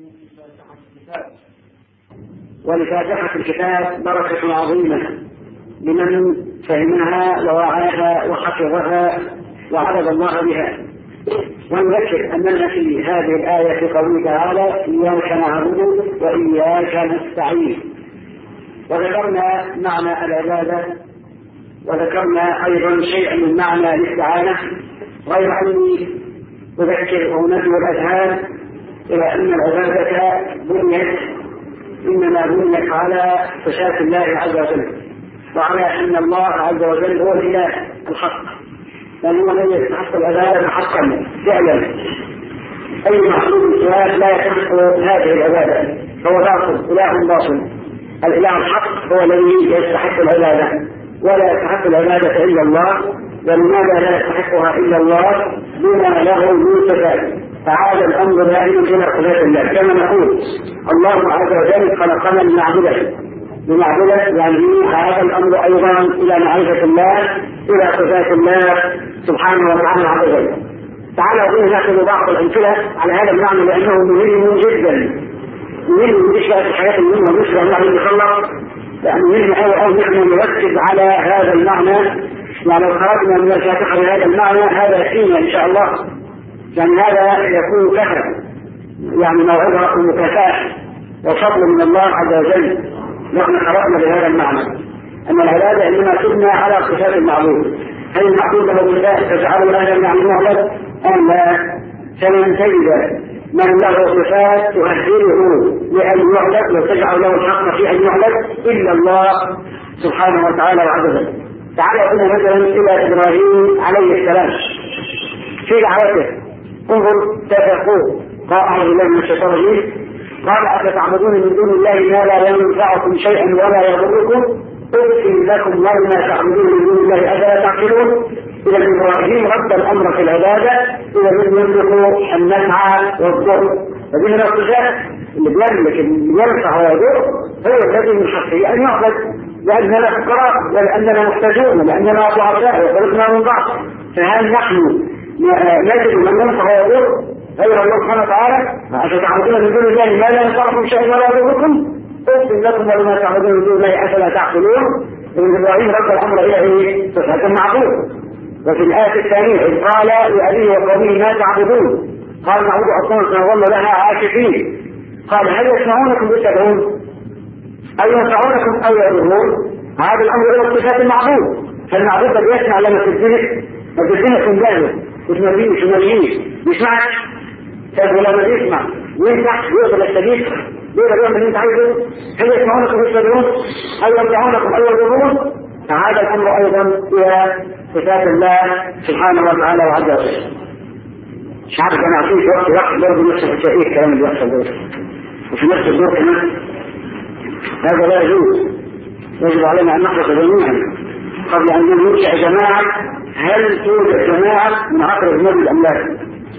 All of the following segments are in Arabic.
ولفاتحة الكتاب بركة عظيمة لمن فهمها ووعاها وحفظها وعبد الله بها. ونذكر أننا في هذه الآية في قوله تعالى إياك نعبد وإياك نستعين، وذكرنا معنى العبادة وذكرنا أيضا شيئا من معنى الاستعانة، غير أني أذكر وأنبه الأذهان إلى أن العبادة إنما بنيت على صفات الله عز وجل، وعلى أن الله عز وجل هو الإله الحق، لأن هو الذي يستحق العبادة حقا فعلا. أي مخلوق سواه لا يستحق هذه العبادة، فهو باطل، إله باطل. الإله الحق هو الذي يستحق العبادة، ولا يستحق العبادة إلا الله. ولماذا لا يستحقها إلا الله؟ بما له من صفات. فعاد الأمر دائما إلى صفات الله، كما نقول الله عز وجل خلقنا لنعبده، يعني عاد الأمر أيضا إلى معرفة الله، إلى صفات الله سبحانه وتعالى عز وجل. تعالى نأخذ بعض الأمثلة على هذا المعنى لأنه مهم جدا، مهم بالنسبة للحياة المهمة بالنسبة لله يتخلق، يعني مهم أو نحن نركز على هذا المعنى. يعني لو خرجنا من الفاتحة بهذا المعنى هذا يكفينا إن شاء الله، يعني هذا يكون كفر، يعني موعظة ومكافأة وفضل من الله عز وجل. نحن خرجنا بهذا المعنى أن العبادة إنما تبنى على صفات المعبود. هل المعبود له صفات تجعله أهلا يعني معبد أم لا؟ فمن تجد من له صفات تؤهله لأن يعبد وتجعل له الحق في أن يعبد إلا الله سبحانه وتعالى وعز وجل. تعالى قلنا مثلا إلى إبراهيم عليه السلام في دعوته، انظر تفقوا قال أعوذ بالله من الشيطان الرجيم، قال أفتعبدون من دون الله ما لا ينفعكم شيئا ولا يضركم أغفر لكم ولما تعبدون من دون الله أفلا تعقلون. إذا إبراهيم رد الأمر في العبادة إلى من يملك النفع والضر، هذه من الصفات اللي بيملك ينفع ويضر هو الذي من حقه أن يعبد، لأننا فقراء ولأننا محتاجون ولأننا ضعفاء وخلقنا من ضعف. فهل نحن نجد من ينفع ويضر غير الله سبحانه وتعالى؟ أفتعبدون من دون الله ما لا ينفعكم شيئا ولا يضركم أغفر لكم ولما تعبدون من دون الله أفلا تعقلون. ابن إبراهيم رد الأمر إلى صفة المعبود. وفي الآية الثانية إذ قال لأبيه وقومه ما تعبدون قال نعبد أصناما نظل لها عاكفين. قال هل يسمعونكم تدعون أو ينفعونكم أو يضرون؟ هذا الأمر إلى صفات المعبود. فالمعبود قد يسمع لما تدينك من ذلك وتمريش يسمعك لما يسمع ويسمع يقبل السبيل يقدر يعمل اللي انت عايزه. هل يسمعونكم تدعون أو ينفعونكم أو يضرون؟ فهذا الأمر أيضا إلى صفات الله سبحانه وتعالى وعز وجل. مش عارف أنا أعطيك وقت برضه نفس الشيء الكلام اللي يحصل ده وفي نفس الدور كمان، هذا لا يجوز. يجب علينا أن نحرص جميعا قبل أن ننشأ جماعة. هل توجد جماعة من عقل النبي أم لا؟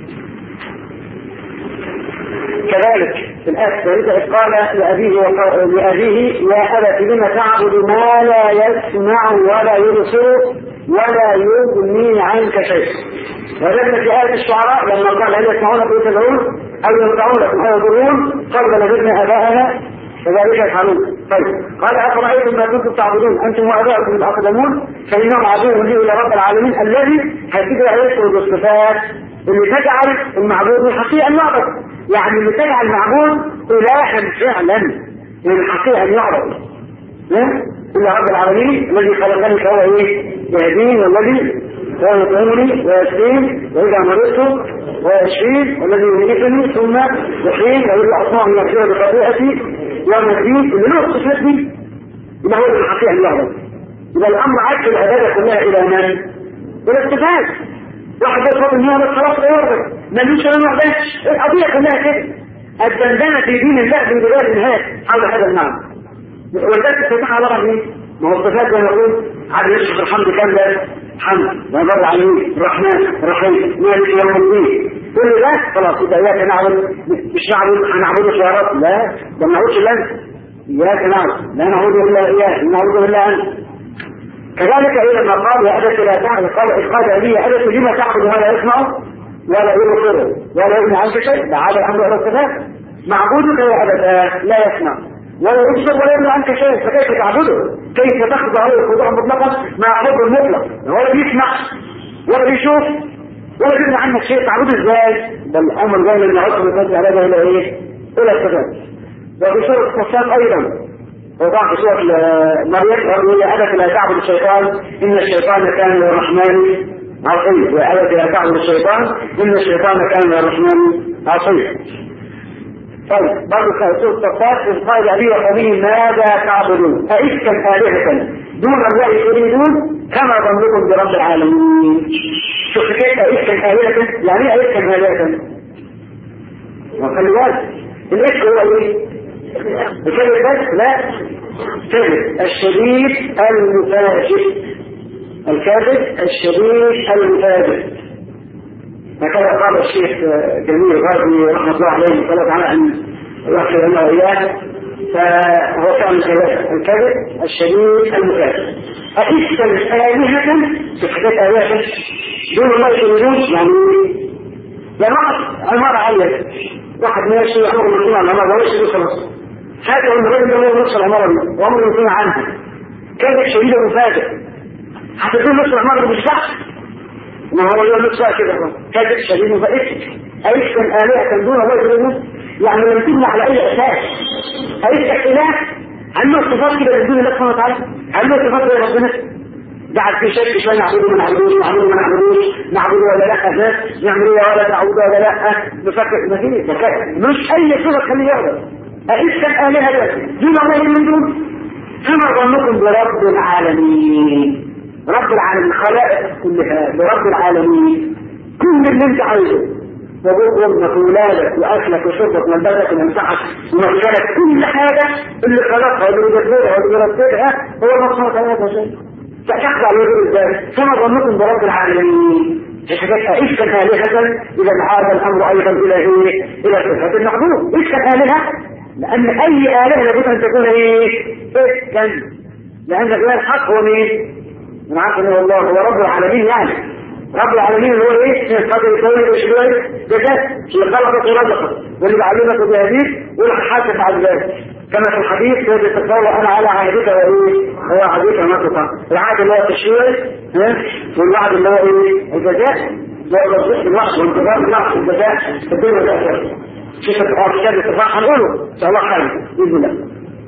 كذلك في الآية الثالثة قال لأبيه يا أبت لم تعبد ما لا يسمع ولا يبصر ولا يغني عنك شيء. وذلك في آية الشعراء لما قال هل يسمعونكم تدعون أو ينفعونكم أو يضرون قال لوجدنا آباءنا كذلك يفعلون. طيب قال أفرأيتم ما كنتم تعبدون أنتم وآباؤكم الأقدمون فإنهم عدو لي إلى رب العالمين الذي هتبقى يسرد الصفات اللي تجعل المعبود من حقيقة أن يعبد، يعني اللي تجعل المعبود إلها فعلا من حقيقة أن يعبد إلا رب العالمين الذي خلقني فهو يهدين والذي هو يطعمني ويسقين وإذا مرضت ويشفين والذي يميتني ثم يحيين ويرجع أصنع من يغفر بخطيئتي يوم الدين اللي له الصفات دي يبقى هو من حقيقة أن يعبد. إذا الأمر عكس العبادة كلها إلى من؟ إلى الصفات. واحد يطلب ان هو بس خلاص يرضى ملوش انا ما اقدرش. القضيه كلها كده الدندنه في دين الله من بدايه النهايه حول هذا المعنى. ولذلك الفتح على رغم ما هو الصفات زي ما يقول عبد يشرف الحمد كامل حمد وبر العالمين الرحمن الرحيم مالك يوم الدين كل ده خلاص يبقى اياك نعبد مش هنعبدك يا رب لا ده ما نعبدش الا انت اياك نعبد لا نعبد الا اياك نعبد الا انت. كذلك إذا ما قال يا أبت لا تعبد قال لي يا أبت لما تعبد ولا يسمع ولا يبصر ولا يغني عنك شيء. ده هذا الأمر على الصفات معبودك يا أبدا لا يسمع ولا يبصر ولا يمنع عنك شيء، فكيف تعبده؟ كيف تخضع عليه الخضوع مطلقا مع حب المطلق؟ ولا بيسمع ولا بيشوف ولا يمنع عنك شيء، تعبده ازاي؟ بل الامر جاي من عصر الفتح على الى ايه؟ الى الصفات. وفي سوره الصفات ايضا وضع في سوره مريم وهي هدف لا تعبد الشيطان ان الشيطان كان للرحمن عصيا، وآية لا تعبد الشيطان ان الشيطان كان للرحمن عصيا. طيب برضه سورة الصفات إذ قال أبي وقومه ماذا تعبدون أئفكا آلهة دون الله تريدون كما ظنكم برب العالمين. شوف كيف أئفكا آلهة، يعني إيه أئفكا آلهة؟ وخلي بالك الإفك هو إيه؟ بكلمة بس؟ لا، كذب الشديد المفاجئ، الكاذب الشديد المفاجئ. هكذا قال الشيخ جميل غازي رحمه الله عليه وصلى تعالى عن يغفر لنا واياه، فهو كان الكذب الشديد المفاجئ. أئفكا آلهة بحاجات آلهة دون الله يريدون، يعني واحد عمارة عالية، واحد ماشي عمره من يصنع العمارة ولا يشتري خلاص، هذا هو الرجل اللي هو نص العمارة دي وعمره يصنع عنها، كذب شديد المفاجئ. هتقول نص العمارة مش صح، ما هو يقول نصها كده كذب شديد مفاجئ. أئفكا آلهة دون الله يريدون، يعني لم تبنى على أي أساس. أئفك إله عنده صفات كده من دون الله سبحانه وتعالى، عنده صفات زي ربنا قاعد في شك شوية نعبده ما نعبدوش، نعبده ما نعبدوش، نعبده ولا لا، ناس نعمله ولا تعبده ولا لا، نفكر ما فيش مش أي صفة تخليه يقدر. أئفكا آلهة دون الله من دون كما ظنكم برب العالمين. رب العالمين خلائق كلها برب العالمين، كل اللي انت عايزه وبطلك وولادك واكلك وشربك وملبسك ومنفعك ومغسلك، كل حاجه اللي خلقها واللي يدبرها واللي يرتبها هو الله سبحانه وتعالى. فتخضع للرب ازاي؟ كما ظنكم برب العالمين. في حاجات أئفكا آلهة، اذا عاد الامر ايضا الى ايه؟ الى صفات المعبود. أئفكا آلهة لان اي آلهة لابد ان تكون ايه؟ إفكا، لان غير الحق هو مين؟ من عارف ان الله هو رب العالمين، يعني رب العالمين اللي هو ايه؟ قدر يسوي وشويه جزاء اللي خلقك ورزقك واللي بعلمك وبيهديك واللي حاسب بعد ذلك، كما في الحديث كيف تتصور انا على عهدك وايه؟ هو عهدك نطقا. العهد اللي هو التشريع والوعد اللي هو ايه؟ الجزاء، والرزق الوعد والانتظار الوعد الجزاء في الدنيا والاخره. شوف الكتاب الاتفاق هنقوله ان شاء الله خير باذن الله.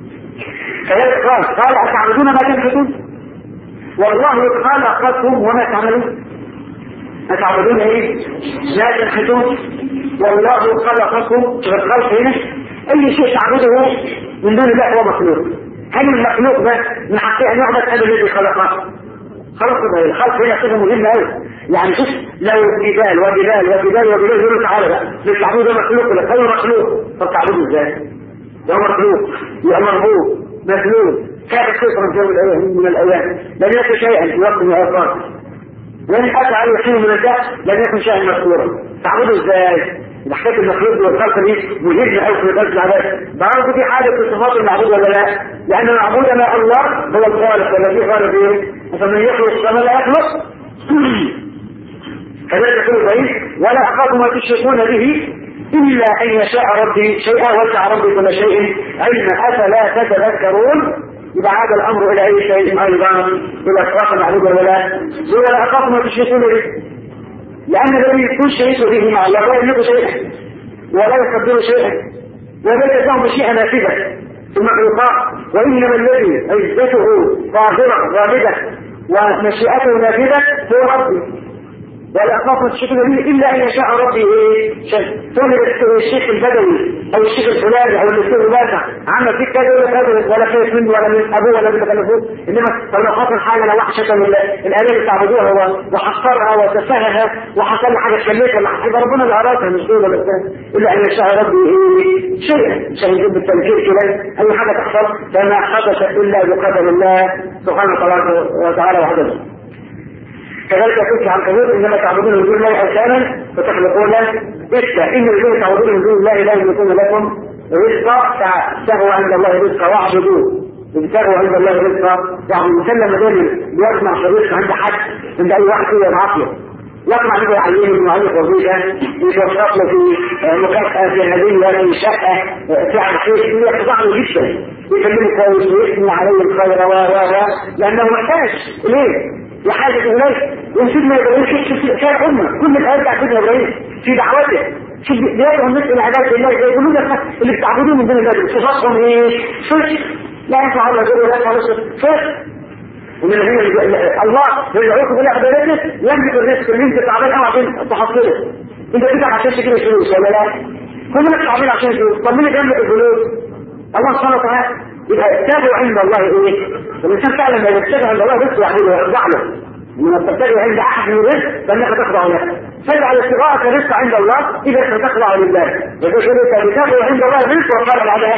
كذلك قال اتعبدون ما تنحتون والله خلقكم وما تعملون. أتعبدون ايه؟ لا تنحتون والله خلقكم. الخلق هنا اي شيء تعبده من دون الله هو مخلوق. هل المخلوق ده من حقه ان يعبد هذا الذي خلقه؟ خلق ده الخلق هنا صفه مهمه قوي. يعني شوف لو جبال وجبال وجبال وجبال يقولوا تعالى بقى للتعبد ده مخلوق ولا غير مخلوق؟ طب تعبده ازاي؟ ده مخلوق يبقى مربوط مخلوق كان كثرا من الايام لم يكن شيئا في وقت من الاوقات، وإن أتى على يحين من الدهر لم يكن شيئا مذكورا. تعبده ازاي؟ حكايه المخلوق والخلق دي مهمه قوي في قلب العباد. برضه في حاجه في صفات المعبود ولا لا؟ لان المعبود مع الله هو الخالق والذي خالق ايه؟ فمن يخلق السماء لا يخلق. كذلك يقول الرئيس ولا اخاف ما تشركون به الا ان يشاء ربي شيئا وسع ربي كل شيء علما افلا تتذكرون. يبقى عاد الامر الى اي شيء ايضا الى اشراف المعبود ولا لا؟ ولا اخاف ما تشركون به لان الذي يكون شريك به مع الله لا يملك شيئا ولا يقدر شيئا ولا يجعل مشيئه نافذه في المخلوقات، وانما الذي عزته قاهره غالبه ومشيئته نافذه هو ربي. ولا أخاف من الشيخ البدوي إلا أن يشاء ربي إيه شيء. تقول الشيخ البدوي أو الشيخ الفلاني أو الشيخ الواسع عمل فيك كذا ولا خايف منه ولا من أبوه ولا من خلفوه، إنما لو خاطر حاجة لو وحشة من الآلهة اللي تعبدوها وحصرها وتفهها وحصل له حاجة تكلفها اللي حصل ربنا اللي أرادها مش دول ولا بتاع، إلا أن يشاء ربي إيه شيئا. مش هنجيب بالتنكير كده أي حاجة تحصل فما حدث إلا بقدر الله سبحانه وتعالى وحده. كذلك يقول عن كبير انما تعبدون من دون الله اوثانا وتخلقون رزقا ان الذين تعبدون من دون الله لا يملكون لكم رزقا فابتغوا عند الله رزقا واعبدوه. ابتغوا عند الله رزقا يعني مسلم دايما بيسمع الرزق عند حد عند اي واحد فيه العافيه يطمع انه يعلمه المؤلف وظيفه يتوفق له في مكافاه في هديه في شقه في عقيده يخضع له جدا يكلمه كويس ويثني عليه الخير لانه محتاج اليه وحاجه اليه وسيدنا ابراهيم شوف كان امه كل الايات بتاعت سيدنا ابراهيم في دعوته شوف بيدعو الناس الى عباده الله يقولوا لك اللي بتعبدوه من دون الله صفاتهم ايه؟ صدق لا ينفع الله غيره ولا ينفع صدق ومن الله يدعوكم الى عبادته يملك الرزق اللي انت تعبان قوي عشان تحصله انت بتدفع عشان تجيب الفلوس ولا لا؟ كلنا تعبانين عشان الفلوس طب مين اللي يملك الفلوس؟ الله سبحانه وتعالى يبقى اتبعوا عند الله ايه؟ الانسان فعلا لما يتبع عند الله رزق يحمله ويخضع له لما تتبع عند احد من الرزق فانك تخضع له فاجعل استغاءك الرزق عند الله اذا تخضع لله يقول لك اتبعوا عند الله الرزق وقال بعدها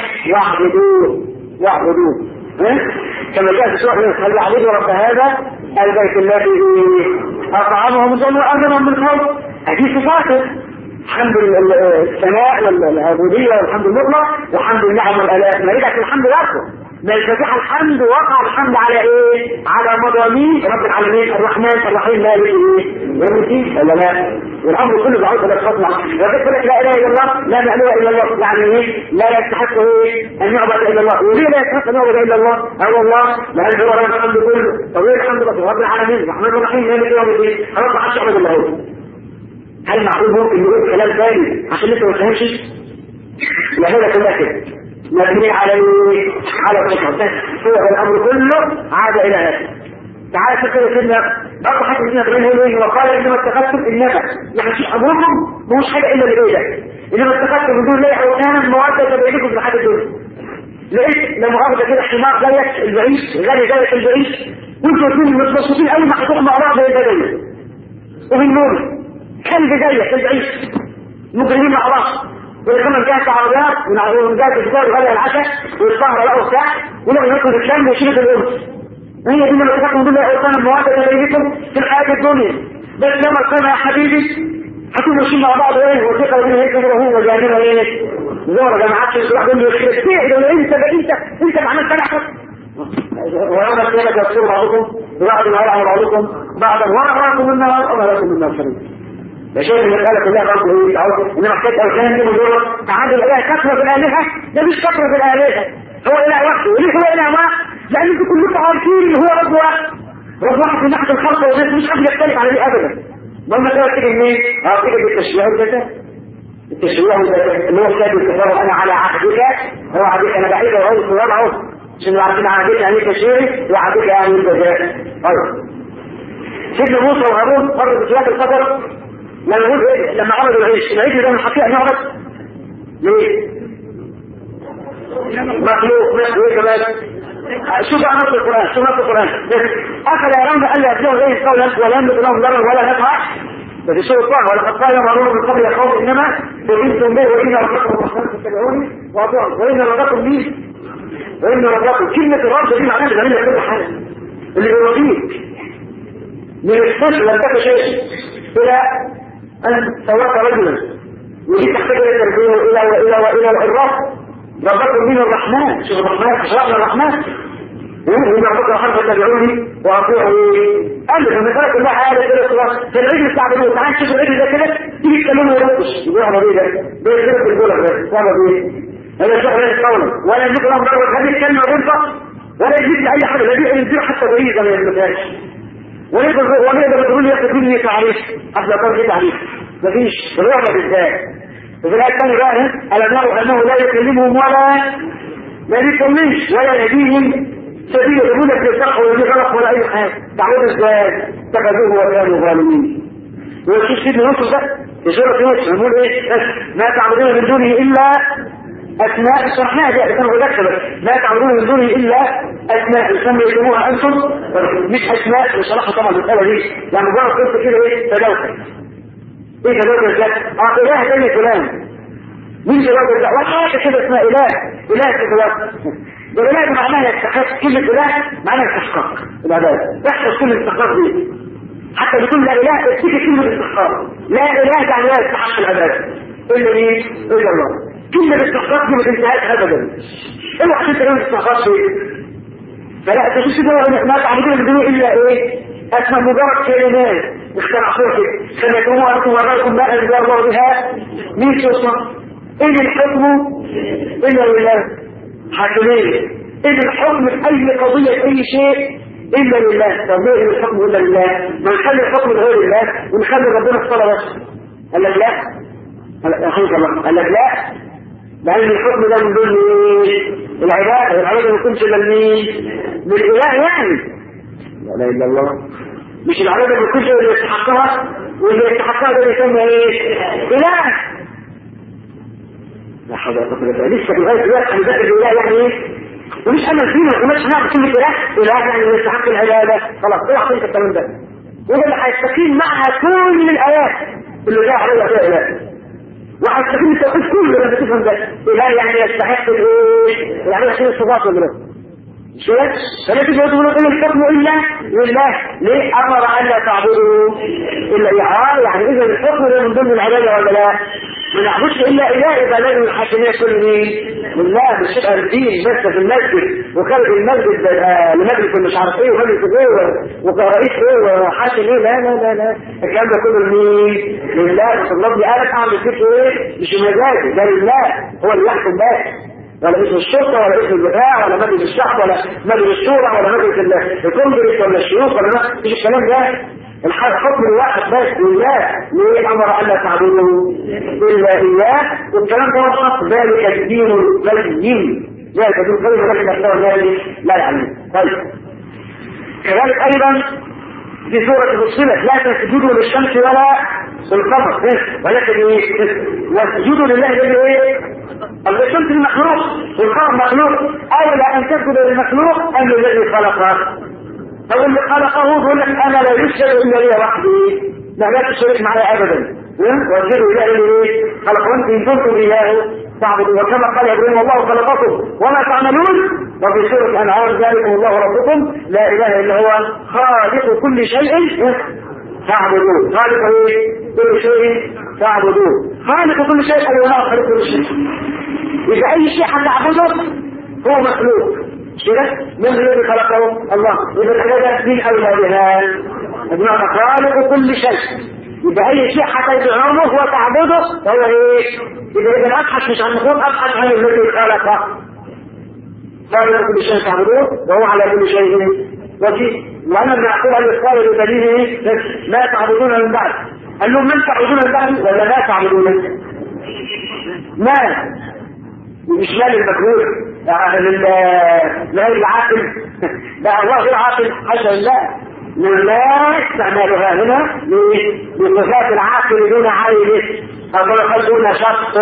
واعبدوه كما جاء في سورة هل يعبدوا رب هذا البيت الذي أطعمهم من جوع وآمنهم من خوف هذه صفاته حمد الثناء والعبودية والحمد المطلق وحمد النعم والآلاء ما يدعك الحمد لكم ما يفتح الحمد وقع الحمد على ايه؟ على مضامين رب العالمين الرحمن الرحيم مالك ايه؟ يوم الدين ولا لا؟ والامر كله بعوض الاشخاص معه وذكر لك لا اله الا الله لا مألوه الا الله يعني ايه؟ لا يستحق ايه؟ ان يعبد الا الله وليه لا يستحق ان يعبد الا الله؟ هو الله لا يجوز له الحمد كله طويل الحمد لله رب العالمين الرحمن الرحيم مالك يوم الدين خلاص ما حدش يعبد الا هو هل معقول ممكن نقول كلام ثاني عشان لسه ما فهمش؟ لا هذا كلها كده مبني على الفطرة هو الأمر كله عاد إلى هذا تعالى فكرة سيدنا برضه حاجة سيدنا إبراهيم هو إيه وقال إنما اتخذتم النبأ يعني شيء أمركم مش حاجة إلا لإيه إنما اتخذتم من دون الله أوثانا مودة بينكم في الحاجة الدنيا لقيت لما أخذ كده حمار زيك البعيد غني زيك البعيد وانتوا الاثنين متبسطين أي محطوط مع بعض بالبدنية وبالنور كلب زيك البعيد مجرمين مع بعض ولكن جاءت عربيات من جاءت الكتاب وغلق العشاء والسهرة بقى وبتاع ولما يدخل الكلام ويشيل الأرض هي دي اللي تفكروا دول أوطان المواجهة بينكم في الحياة الدنيا بس لما كان يا حبيبي هتكونوا ماشيين مع بعض ايه وثقة بين هيك وهو وجاهدين ايه زورة جماعات الواحد اللي يخرج فيه لو انت معناه سنة ويوم القيامة يصير بعضكم ببعض ما يلعن بعضكم بعضا ورأيكم النار وما لكم النار شريك ده شيء من الآلة كلها برضه ايه تعود انما محتاج اوثان دي مجرد تعادل الآلهة كثرة في الآلهة ده مش كثرة في الآلهة هو إله واحد وليه هو إله واحد؟ لأن انتوا كلكم عارفين ان هو رب واحد رب واحد من ناحية الخلق والناس مش حد يختلف عليه أبدا لما كده تيجي منين؟ تيجي بالتشريع والذات التشريع والذات اللي هو كتاب الكفار أنا على عهدك هو عهدك أنا بعيد وهو الصواب أهو عشان عارفين عهدك يعني تشريعي وعهدك يعني الجزاء طيب سيدنا موسى وهارون مروا بسياق القدر لما عملوا العيش ده من حقيقة نعرف ليه؟ مخلوق ايه كمان؟ شوف بقى نص القرآن أخذ يرون أن لا يبلغوا إليه قولا ولا يملك لهم ضرر ولا نفع ففي سورة الله ولقد قال هارون من قبل قوم إنما كنتم به وإن ربكم الرحمن فاتبعوني وأطيعوا وإن ربكم لي وإن ربكم كلمة الرب دي معناها بتعمل كل حاجة اللي بيرضيك من الصفر لم تكن شيء إلى أن سويت رجلا ودي تحتاج إلى تربيه إلى الرب ربكم من الرحمن شوف الرحمن خشعنا الرحمن وإن ربكم الرحمن فاتبعوني وأطيعوا قال لك لما ترك الله عالة كده خلاص في العجل استعبدوه تعال شوف العجل ده كده تيجي تكلمه ويرقص يقول أنا بيه ده يخرب بالجولة ده صعب بيه هذا شغل القول ولا يملك لهم ضرر هذه الكلمة وينفع ولا يجيب لأي حاجة لا ينزل حتى بعيدة ما يملكهاش ونقدر نقول ياخد مني تعريف أصلا كان في تعريف مفيش الرحمة بالذات وفي الآية الثانية بقى ألم يروا أنه لا يكلمهم ولا يكلمش ولا يهديهم سبيل يقول لك يصح ولا غلط ولا أي حاجة تعود ازاي اتخذوه وكانوا ظالمين ويشوف سيدنا يوسف ده في سورة يوسف يقول ايه ما تعبدون من دونه إلا أسماء شرحناها دي كانوا بذكر ما تعبدون من دونه إلا أسماء يسميتموها أنتم مش أسماء وصراحة طبعا الأولى دي يعني مجرد قلت كده ايه تدوكر ايه تدوكر ده إله تاني فلان مين تدوكر ده وحاجة كده اسمها إله تدوكر ده الإله معناها يستحق كلمة إله معناها استحقاق العبادة يحصل كل الاستحقاق دي حتى بيقول لا إله افتكر كلمة الاستحقاق لا إله يعني لا يستحق العبادة إلا مين؟ إلا الله كلمة الاستحقاق دي ما تنتهاش أبدا اوعى تنتهي الاستحقاق دي فلا تشوف ما تعبدون من دونه إلا إيه؟ اسمى مجرد كلمات اخترعتوها كده سمعتموها انتم وراكم ما انزل الله بها مين توصل؟ ان الحكم الا لله حاكمين ان الحكم في اي قضيه اي شيء الا لله. طب ليه ان الحكم الا لله؟ ما نخلي الحكم لغير الله ونخلي ربنا الصلاه بس. قال لك لا يا اخوك الله قال لك لا لان الحكم ده من دون العباده والعباده ما يكونش الا من الاله يعني لا اله الا الله مش العباده ما يكونش اللي يستحقها واللي يستحقها ده يسمى ايه؟ اله. لا حول ولا قوه الا بالله لسه لغايه دلوقتي انا ذاكر الاله يعني ايه؟ ومش انا فينا ومش نعرف كلمه اله يعني يستحق العباده خلاص اوعى تنسى الكلام ده. وده اللي هيستقيم معها كل الايات اللي جاء عليها فيها اله وهيستقيم التوحيد كله لما تفهم ده. اله يعني يستحق الايه؟ يعني عشان الصفات ولا لا؟ مش كده؟ فلا تيجي تقول ان الحكم الا لله ليه؟ امر ان لا تعبدوا الا اياه يعني اذا الحكم ده من ضمن العباده ولا لا؟ ما نعبدش الا اله يبقى لازم الحاكميه كل مين؟ لله مش تبقى الدين بس في المسجد وخارج المسجد لمجلس مش عارف ايه ومجلس ايه ورئيس ايه وحاكم ايه لا لا لا لا الكلام ده كله لمين؟ لله. بس الله قالت اعمل فيك ايه؟ مش مزاجي ده لله هو اللي يحكم بس ولا اسم الشرطه ولا اسم الدفاع ولا مجلس الشعب ولا مجلس الشورى ولا مجلس الكونجرس ولا الشيوخ ولا مفيش الكلام ده. الحكم الواحد بس لله ليه امر ان لا تعبدوا الا اياه والكلام ده وصف ذلك الدين القيم ذلك الدين القيم ولكن اكثر ذلك لا يعلم. طيب كذلك ايضا في سوره فصلت لا تسجدوا للشمس ولا القمر ولكن واسجدوا لله الذي ايه؟ الشمس المخلوق والقمر مخلوق اولى ان تسجد للمخلوق ام للذي خلقه؟ أو اللي خلقه يقول لك أنا لا يشرك إلا لي وحدي لا تشرك معي أبدا واسجدوا إلى اللي خلق وأنتم إن كنتم إياه تعبدون وكما قال إبراهيم الله خلقكم وما تعملون وفي سورة الأنعام ذلكم الله ربكم لا إله إلا هو خالق كل شيء تعبدون. خالق كل شيء تعبدون خالق كل شيء أي الله خالق كل شيء. إذا أي شيء هتعبده هو مخلوق كده من الذي خلقه الله إذا العبادة من أولادها بمعنى خالق كل شيء. يبقى أي شيء حتى يدعمه وتعبده فهو إيه؟ إذا أبحث مش عن مخلوق أبحث عن الذي خلقه خالق كل شيء تعبدوه وهو على كل شيء وكيل. وأنا من أعقوها للقائل بدليله لا تعبدون من بعد قال لهم من تعبدون من بعد ولا لا تعبدون ما مش مال المكروه لغير العاقل لا الله غير عاقل حاشا لله لا استعمالها هنا لصفات العاقل دون عائله أو دون شخص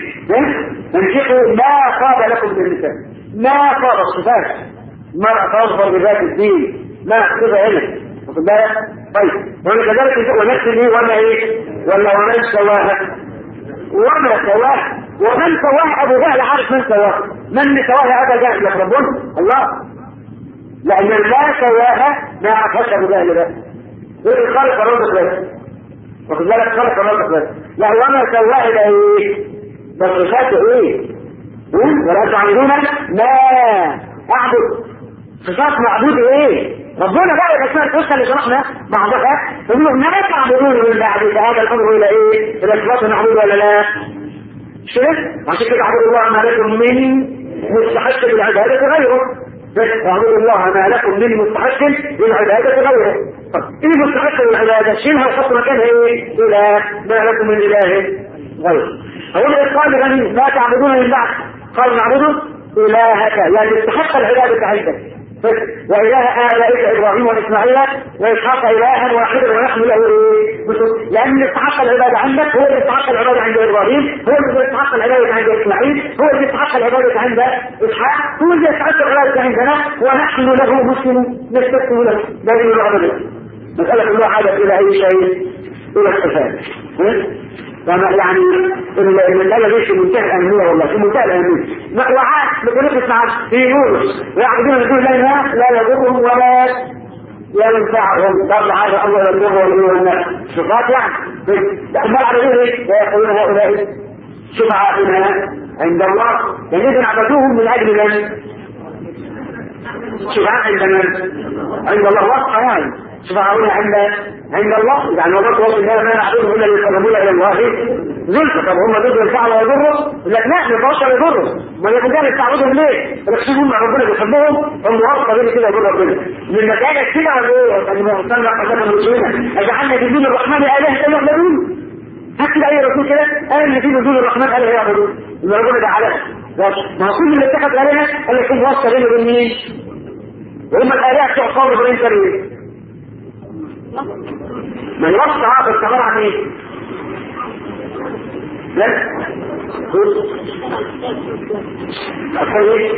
انفقوا ما قاب لكم بالنساء ما قاب الصفات مرأة تظهر بذات الدين ما اكتبها هنا واخد بالك؟ طيب وكذلك ونفس ايه وما ايه ولا ومن سواها وما سواها ومن سواها ابو جهل عارف من سواها من سواها ابا جهل يا ربنا الله لان لا سواها ما عرفش ابو جهل ده غير خالق الرزق بس واخد بالك خالق الرزق بس لا وما سواها ده ايه ده صفاته ايه ولا تعبدون ما اعبد صفات معبود ايه ربنا بقى الاسماء الحسنى اللي شرحنا بعضها يقولوا ما تعبدون من بعد هذا الامر الى ايه الى صفات معبود ولا لا شوف عشان كده اعبدوا الله ما لكم من مستحق للعباده غيره اعبدوا الله ما لكم من مستحق للعباده غيره ايه مستحق للعباده شيلها وحط مكانها ايه الى ما لكم من اله غيره اقول قال غني ما تعبدون من بعد قال نعبده الهك يعني استحق العباده عندك وإله آبائك إبراهيم وإسماعيل وإسحاق إلها واحدا ونحن له لأن استحق العبادة عندك هو اللي استحق العبادة عند إبراهيم هو اللي استحق العبادة عند إسماعيل هو اللي استحق العبادة عند إسحاق هو اللي استحق العبادة عندنا ونحن له مسلمون نستسلم له ده اللي نعبده مسألة الله عادت إلى أي شيء إلى الصفات يعني الآية دي في منتهى الأهمية والله في منتهى الأهمية وعاد بطريقة معاد في يونس ويعبدون من دون الله لا يضرهم ولا ينفعهم طبعا هذا الله يضرهم ولا صفات يعني ما على ايه ويقولون هؤلاء شفعاؤنا عند الله يعني إذا عبدوهم من أجل من شفعاء عند من عند الله وصفة يعني شفعاؤنا عند الله، يعني الله توصل لنا ما نعبدهم الا ليقربونا الى الله زلفى. طب هم ضد ينفعوا ويضروا؟ لا ما ينفعوش ولا يضروا، ما يقدروا يستعبدهم ليه؟ يكسبون ربنا بيحبهم، هم واثقه بين كده يضر ربنا من مكانك كده ولا ايه؟ ان وصلنا قدام المسلمين اجعلنا في دين الرحمن الهه الا يعبدون. هكذا اي رسول كده قال ان في دين الرحمن اله يعبدون، ان ربنا ده على ما هو كل اللي اتخذ عليها قال لك هم واثقه بينه وبين مين؟ وهم الالهه بتوع قوم ابراهيم كانوا ايه؟ من يوصى هذا الكبار عن ايه؟ لا أقول ايه؟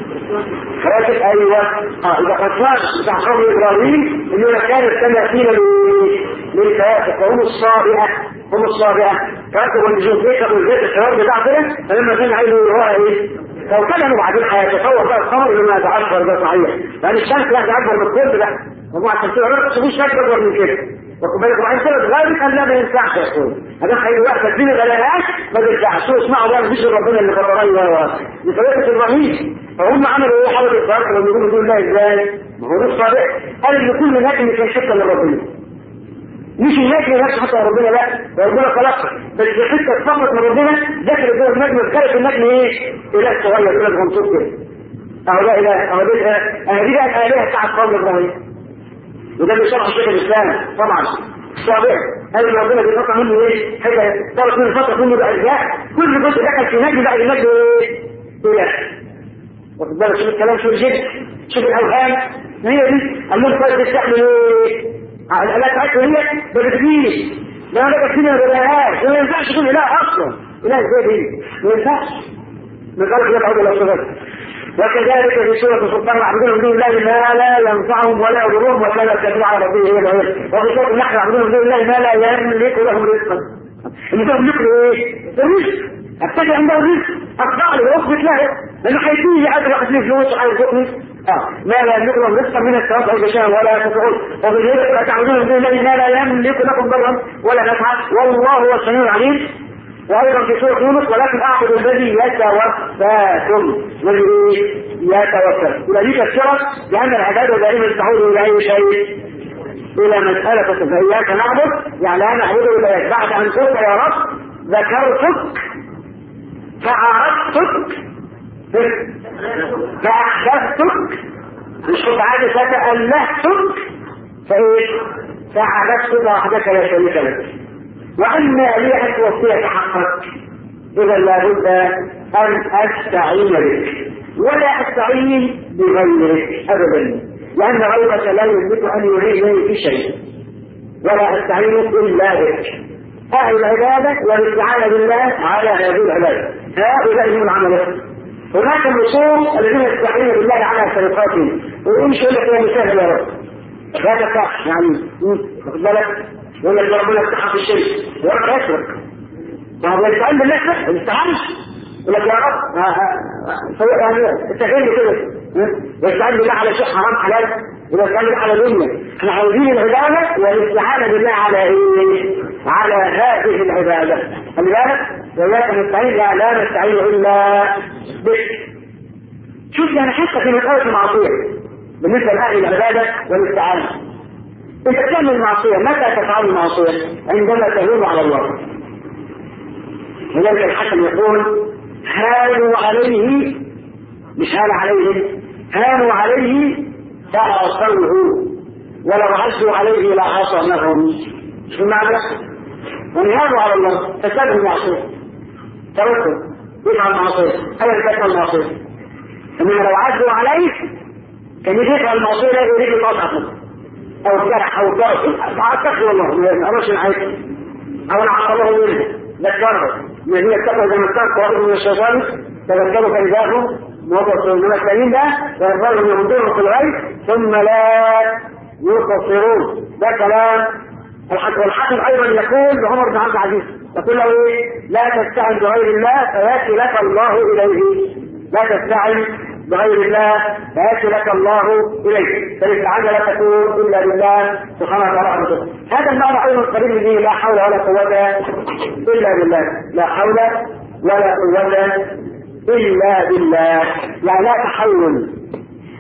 فراتب ايوه اذا قطلان بتاع قوم ابراهيم انه كانت تماثيل للكوافر وهم الصابئة كانوا النجوم بيكبوا البيت الشباب بتاع كده فلما كان عايزه يروها ايه؟ فوكلهم بعدين هيتصور بقى القمر لما يتعبر ده صحيح، لان الشمس لا تعبر بالكل ده مجموعة تمثيل ما تشوفوش شكل اكبر من كده. واخد بالك وبعدين كده غالبا قال لا ما ينفعش يا اخويا، هذا خلي وقت تدين غلاءات ما ينفعش. شو اسمعوا بقى مفيش ربنا اللي قررني بطريقه الرهيب. فهم عملوا ايه؟ حاولوا يتفرقوا لما يقولوا دول لا ازاي؟ ما هو نص صادق قال ان كل نجم كان شكل لربنا، مش النجم نفسه حتى ربنا لا، ربنا خلقه بس حته اتفرقت من ربنا داخل جوه النجم اتخلق النجم ايه؟ اله صغير كده صغنطوط كده. اهو ده اله اهو دي بقى الالهه بتاعت قوم ابراهيم. وده اللي شرح شيخ الاسلام طبعا الصابئ قال ان ربنا بيقطع منه ايه؟ حاجه طرف من فتره منه باجزاء، كل جزء دخل في نجم بقى النجم ايه؟ اله. واخد بالك شوف الكلام شوف الجد شوف الاوهام هي دي قال لهم كويس تستحمل ايه؟ الالات بتاعته هي ما بتجيش لا انا بكتير ما بلاقيهاش ما ينفعش تكون اله اصلا اله ازاي دي؟ ما ينفعش من ذلك يدعو الى الصلاه. وكذلك في سورة سلطان يعبدون من دون الله ما لا ينفعهم ولا يضرهم وكان الكافرون على ربهم هي العيال. وفي سورة النحل يعبدون من دون الله ما لا يملك لهم رزقا. اللي ده يملك له ايه؟ الرزق. ابتدي عنده الرزق اخضع له واثبت له لانه هيجي عايز ياخد لي فلوس وعايز ياخد ما لا يملك لهم رزقا من الثواب او بشان ولا يستطيعون. وفي ذلك تعبدون من دون الله ما لا يملك لكم ضرا ولا نفعا والله هو السميع العليم. وأيضا في سورة يونس ولكن أعبد الذي يتوفاكم والذي يتوفى. إلى دي تفسيرت لأن العبادة دائما تعود إلى أي شيء؟ إلى مسألة فإياك نعبد يعني لا نعبد إليك. بعد أن قلت يا رب ذكرتك فعرفتك فأحدثتك مش كنت عادي فتألهتك فإيه؟ فعبدتك وحدك لا شريك لك. وأما لي أن توفيك حقك إذا لابد أن أستعين بك ولا أستعين بغيرك أبدا لأن غيرك لا يملك أن يعينني في شيء ولا أستعين إلا بك. أهل العبادة والاستعانة بالله على هذه العبادة هؤلاء هم العملات. هناك النصوص الذين يستعينون بالله على سرقاتهم ويمشي يقول لك يا مسهل يا رب هذا صح يعني واخد بالك يقول لك ربنا افتحها في الشرك ورب يسرق فهو يستعين بالله ما يستعينش يقول لك يا رب يعني استغل كده يستعين بالله على شيء حرام حلال يستعين بالله على الدنيا. احنا عاوزين العباده والاستعانه بالله على ايه؟ على هذه العباده. خلي بالك وإياك نستعين لا نستعين الا بك. شوف يعني حتى في مساله المعصيه بالنسبه لاهل العباده والاستعانه انت تعمل المعصيه متى تفعل المعصيه؟ عندما تهون على الله. ولذلك الحكم يقول هانوا عليه مش هان عليهم هانوا عليه فعصوه ولو عزوا عليه لعصمهم. شو المعنى؟ ونهانوا على الله فسادوا المعصيه تركوا يفعل المعصيه ايا كانت المعصيه. انما لو عزوا عليه كان يفعل المعصيه لا يريد القطع او الجرح او الضرب تعتقد والله ما أمرش العيش او نعطله منه ذكره ما هي التقوى زي ما كان قريب من الشيطان تذكروا فإذاهم موضع من الثانيين ده ويرضاهم يمدون في الغيب ثم لا يقصرون. ده كلام الحكم. والحكم ايضا يقول لعمر بن عبد العزيز يقول له ايه؟ لا تستعن بغير الله فياتي لك الله اليه. لا تستعن بغير الله فياتي لك الله اليه. فالاستعانه لا تكون الا بالله سبحانه وتعالى. هذا المعنى ايضا قريب منه لا حول ولا قوه الا بالله. لا حول ولا قوه الا بالله. يعني لا تحول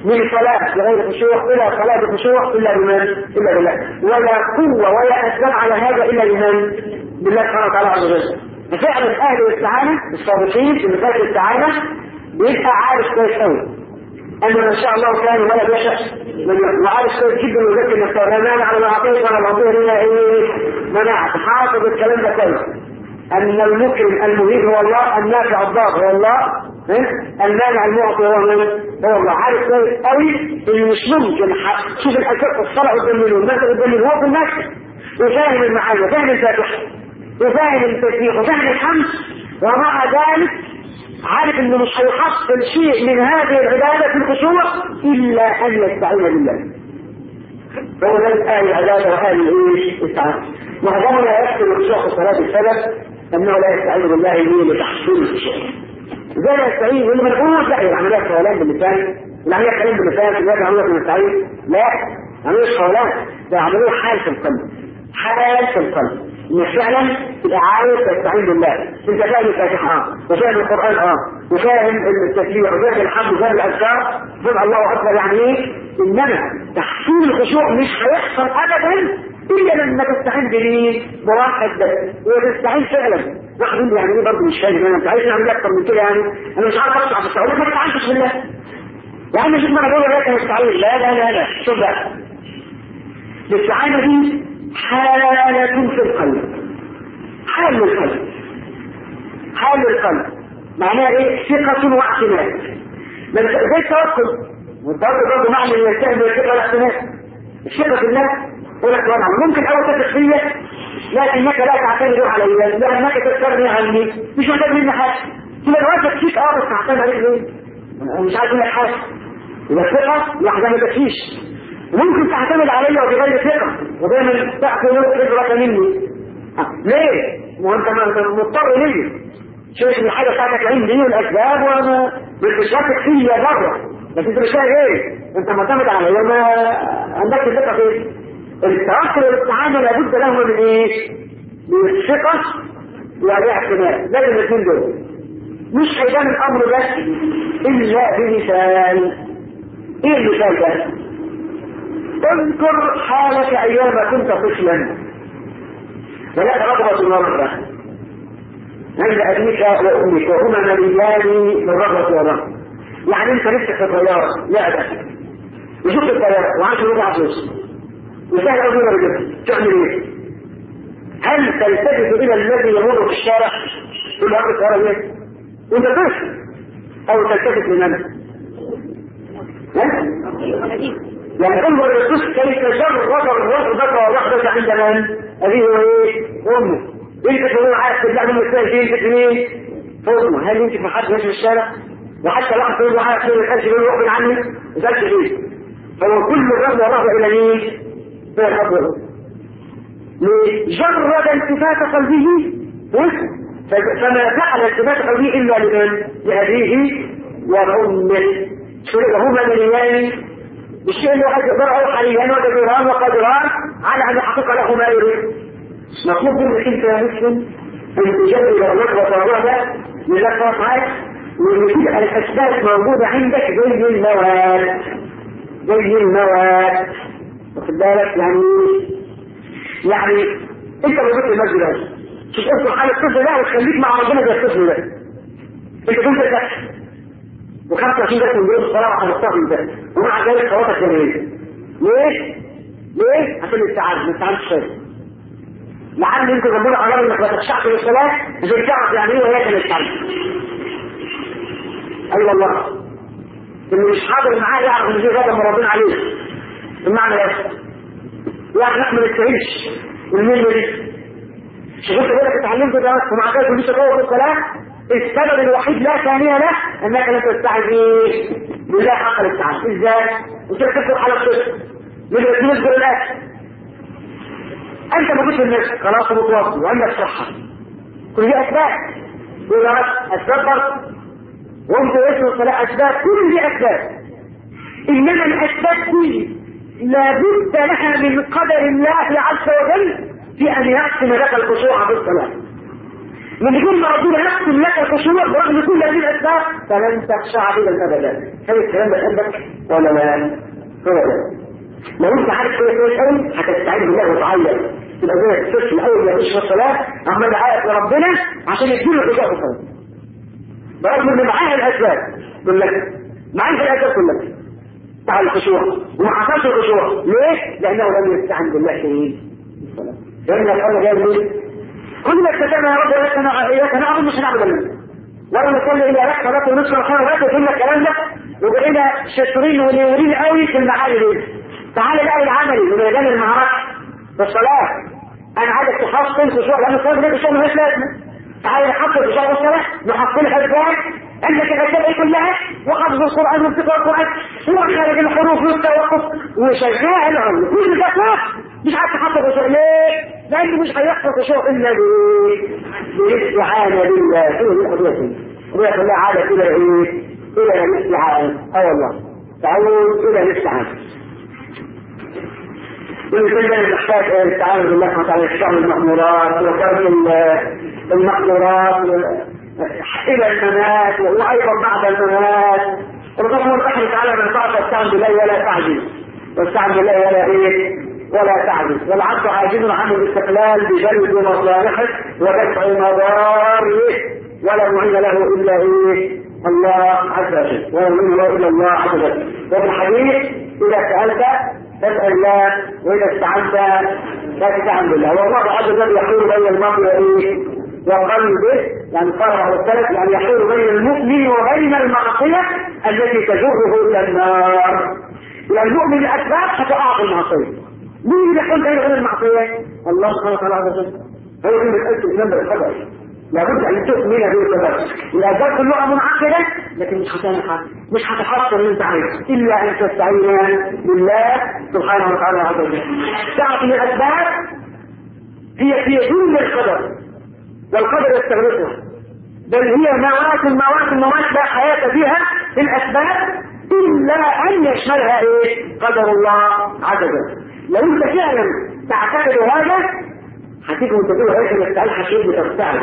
من صلاة بغير خشوع إلى صلاة بخشوع إلا بمن؟ إلا بالله. ولا قوة ولا أسباب على هذا إلا بمن؟ بالله سبحانه وتعالى عز وجل. ففعلا أهل الاستعانة الصادقين في مسائل الاستعانة بيبقى عارف كويس قوي أن ما شاء الله كان ولا بيشأ وعارف كويس جدا وذكر نفسه لا مانع على ما أعطيت ولا معطيه لنا مناعة. حافظ الكلام ده كويس أن المكرم المهيب هو الله، النافع الضار هو الله، المانع المعطي هو الله. عارف كويس قوي إن مش ممكن شوف الأشياء الصلاة قدام منه والناس قدام منه هو في النفس وفاهم المعاني وفاهم الفاتحة وفاهم التسبيح وفاهم الحمد، ومع ذلك عارف انه مش هيحصل شيء من هذه العبادة في الخشوع الا ان يستعين بالله. فهو ذلك آل العبادة وآل الاستعانة. معظمنا لا يحصل الخشوع في الصلاة بسبب انه لا يستعين بالله لتحصيل الخشوع. زي ما يستعين يقول من قوة لا العملية خولان باللسان، العملية خولان باللسان في ذلك عملية المستعين لا عملية خولان، ده عملية حال في القلب، حال في القلب انك فعلا تبقى عايز تستعين بالله. انت فاهم الفاتحه وفاهم القران وفاهم التسبيح وفاهم الحمد وفاهم الاذكار تقول الله اكبر يعني ايه، انما تحصيل الخشوع مش هيحصل ابدا الا لما تستعين بمين؟ بواحد بس. وتستعين فعلا واحد يقول يعني ايه برضه مش فاهم انا انت عايز نعمل اكتر من كده يعني انا مش عارف اطلع في السعوديه ما تستعينش بالله يعني شوف ما انا بقول لك استعين لا شوف بقى الاستعانه دي حالة في القلب، حال القلب، حال القلب معناها ايه؟ ثقة واعتماد. زي التوكل والضرب معنى ان يستهدف الثقة والاعتماد. الثقة في الله ولك وانا ممكن اول تثق فيا لكنك لا تعتمد علي لانك تستغني عني مش محتاج مني حاجة. تبقى الواجب فيك بس تعتمد عليك ليه؟ مش عايز منك حاجة. يبقى الثقة لوحدها ما تكفيش. ممكن تعتمد علي وبغير ثقة ودايما تأكل خبرة مني. ليه؟ ما انت مضطر ليه؟ شايف الحاجة بتاعتك عندي والأسباب وانا مش واثق فيا بره، بس انت مش فاهم ايه؟ انت معتمد علي وما عندكش ثقة فيه. التوكل والاستعانة لابد لهما من ايه؟ من الثقة والاعتماد، لازم الاثنين دول. مش هيبان الأمر بس إلا بمثال. ايه المثال ده؟ اذكر حالك ايام كنت طفلا ولك رغبة مرة عند ابيك وامك وهما مليان من رغبة ورغبة. يعني انت نفسك في الطيارة لعبة وشفت الطيارة وعايز ربع فلوس وسهل قوي رجل تعمل ايه؟ هل تلتفت الى الذي يمر في الشارع تقول له الطيارة ليه؟ وانت طفل او تلتفت لمن؟ يعني انظر القصة كيف جرد الرغبة والرغبة عند من؟ أبيه وإيه؟ أمه. إنت تقول عارف تبلع من الثالثين تكنين فوقه. هل يمكن في حد ماشي في الشارع؟ وحتى واحد تقول له عارف تقول الخلش يقول له اقبل عني وزلت فيه. فهو كل الرغبة والرغبة إلى مين؟ إلى الرغبة. لجرد التفات قلبه فما فعل التفات قلبه إلا لمن؟ لأبيه وأمه. هما مليان الشيء اللي واحد يقدره حاليا وقدران وقدران على ان يحقق له ما يريد. مطلوب منك انت يا مسلم ان تجدد الرغبه والرهبه لله معك وان تبقى الاسباب موجوده عندك زي المواد واخد بالك يعني انت لو جبت المسجد ده مش اصل حال الطفل ده وتخليك مع ربنا زي الطفل ده. انت كنت تحت و25 درس من جروب الصلاة على الطاقم ده ومع ذلك صلاتك جميلة. ليه؟ عشان الاستعانة ما استعانش شيء. لعل يمكن ربنا قرر انك ما تخشعش للصلاة عشان تعرف يعني ايه وهي الاستعانة. ايوه والله. اللي مش حاضر معاه يعرف ان في غدا من ربنا عليه. المعنى ايه؟ يعني احنا ما نستاهلش المهمة دي. شغلت بالك اتعلمت ده ومع ذلك مش هتقوى في الصلاة. السبب الوحيد لا ثانية له انك لا تستعين ايه؟ بالله حق الاستعانة. ازاي؟ انت تذكر حالة الطفل تذكر الاكل. انت ما كنتش الناس خلاص متوفي وعندك صحة كل دي اسباب وإذا اسباب برضه وانت اسم الصلاة اسباب كل دي اسباب. انما الاسباب دي لابد لها من قدر الله عز وجل في ان يحسن لك الخشوع في الصلاة. من غير ما ربنا يحكم لك الخشوع برغم كل هذه الاسباب فلن تخشع ابدا. هل الكلام ده قلبك ولا لا؟ هو ده. لو انت عارف كويس قوي هتستعين بالله وتعيط تبقى زي الطفل الاول ما يخش في الصلاه عمال يعيط لربنا عشان يديله الرجاء والصلاه. برغم ان معاه الاسباب كلها، معاه الاسباب كلها بتاع الخشوع وما حصلش الخشوع. ليه؟ لانه لم يستعن بالله في الصلاه. لان الله جاي يقول كلنا اتفقنا يا رب اياك نعبد مش نعبد الله ولا نصلي الى ركعه ركعه ونصف الخير وقت كل الكلام ده وبقينا شاطرين ونورين قوي في المعاني دي. تعالى بقى العملي من ميدان المعركه في الصلاه. انا عايزك تحصل خشوع لان الصلاه دي مش مالهاش لازمه. تعالى نحصل خشوع في الصلاه نحصلها ازاي؟ عندك الاسئله كلها وحفظ القران وابتكار القران وخارج الحروف والتوقف وشغال كل ده صح. مش عارف تحصل خشوع ليه؟ لانه مش هيحصل خشوع الا بالاستعانه بالله. شنو دي قضيتي؟ قضيه الله عاده كده ايه؟ الى الاستعانه. والله تعود الى الاستعانه. والإنسان ده يحتاج التعامل بالله سبحانه وتعالى في شأن المأمورات وترك المحظورات إلى الممات وأيضا بعد الممات. الرسول سبحانه وتعالى من تعرف استعن بالله ولا تعجز واستعن بالله ولا إيه ولا تعجز. والعبد عاجز عن الاستقلال بجلب مصالحه ودفع مضاره ولا معين له إلا إيه الله عز وجل ولا معين له إلا الله عز وجل. وفي الحديث إذا سألت تسأل الله وإذا استعنت لا تستعن بالله. والله عز وجل يحول بين المرء وقلبه يعني قال على السلف يعني يحول بين المؤمن وبين المعصية التي تجره إلى النار. يعني المؤمن الأسباب ستقع في المعصية. مين اللي يحول بين المعصية؟ الله سبحانه وتعالى عز وجل. هو اللي بيسألك الإسلام بالخبر. لابد أن تؤمن بالخبر. الأسباب كلها منعقدة لكن مش هتحصل اللي أنت عايزه إلا أن تستعين بالله سبحانه وتعالى عز وجل. تعرف أن الأسباب هي في دون القدر والقدر يستغرقها بل هي موات لا حياة فيها في الأسباب إلا أن يشملها إيه؟ قدر الله عز وجل. لو أنت فعلا تعتقد هذا هتيجي وانت تقول هيك انك تعيش حشيد وتستعد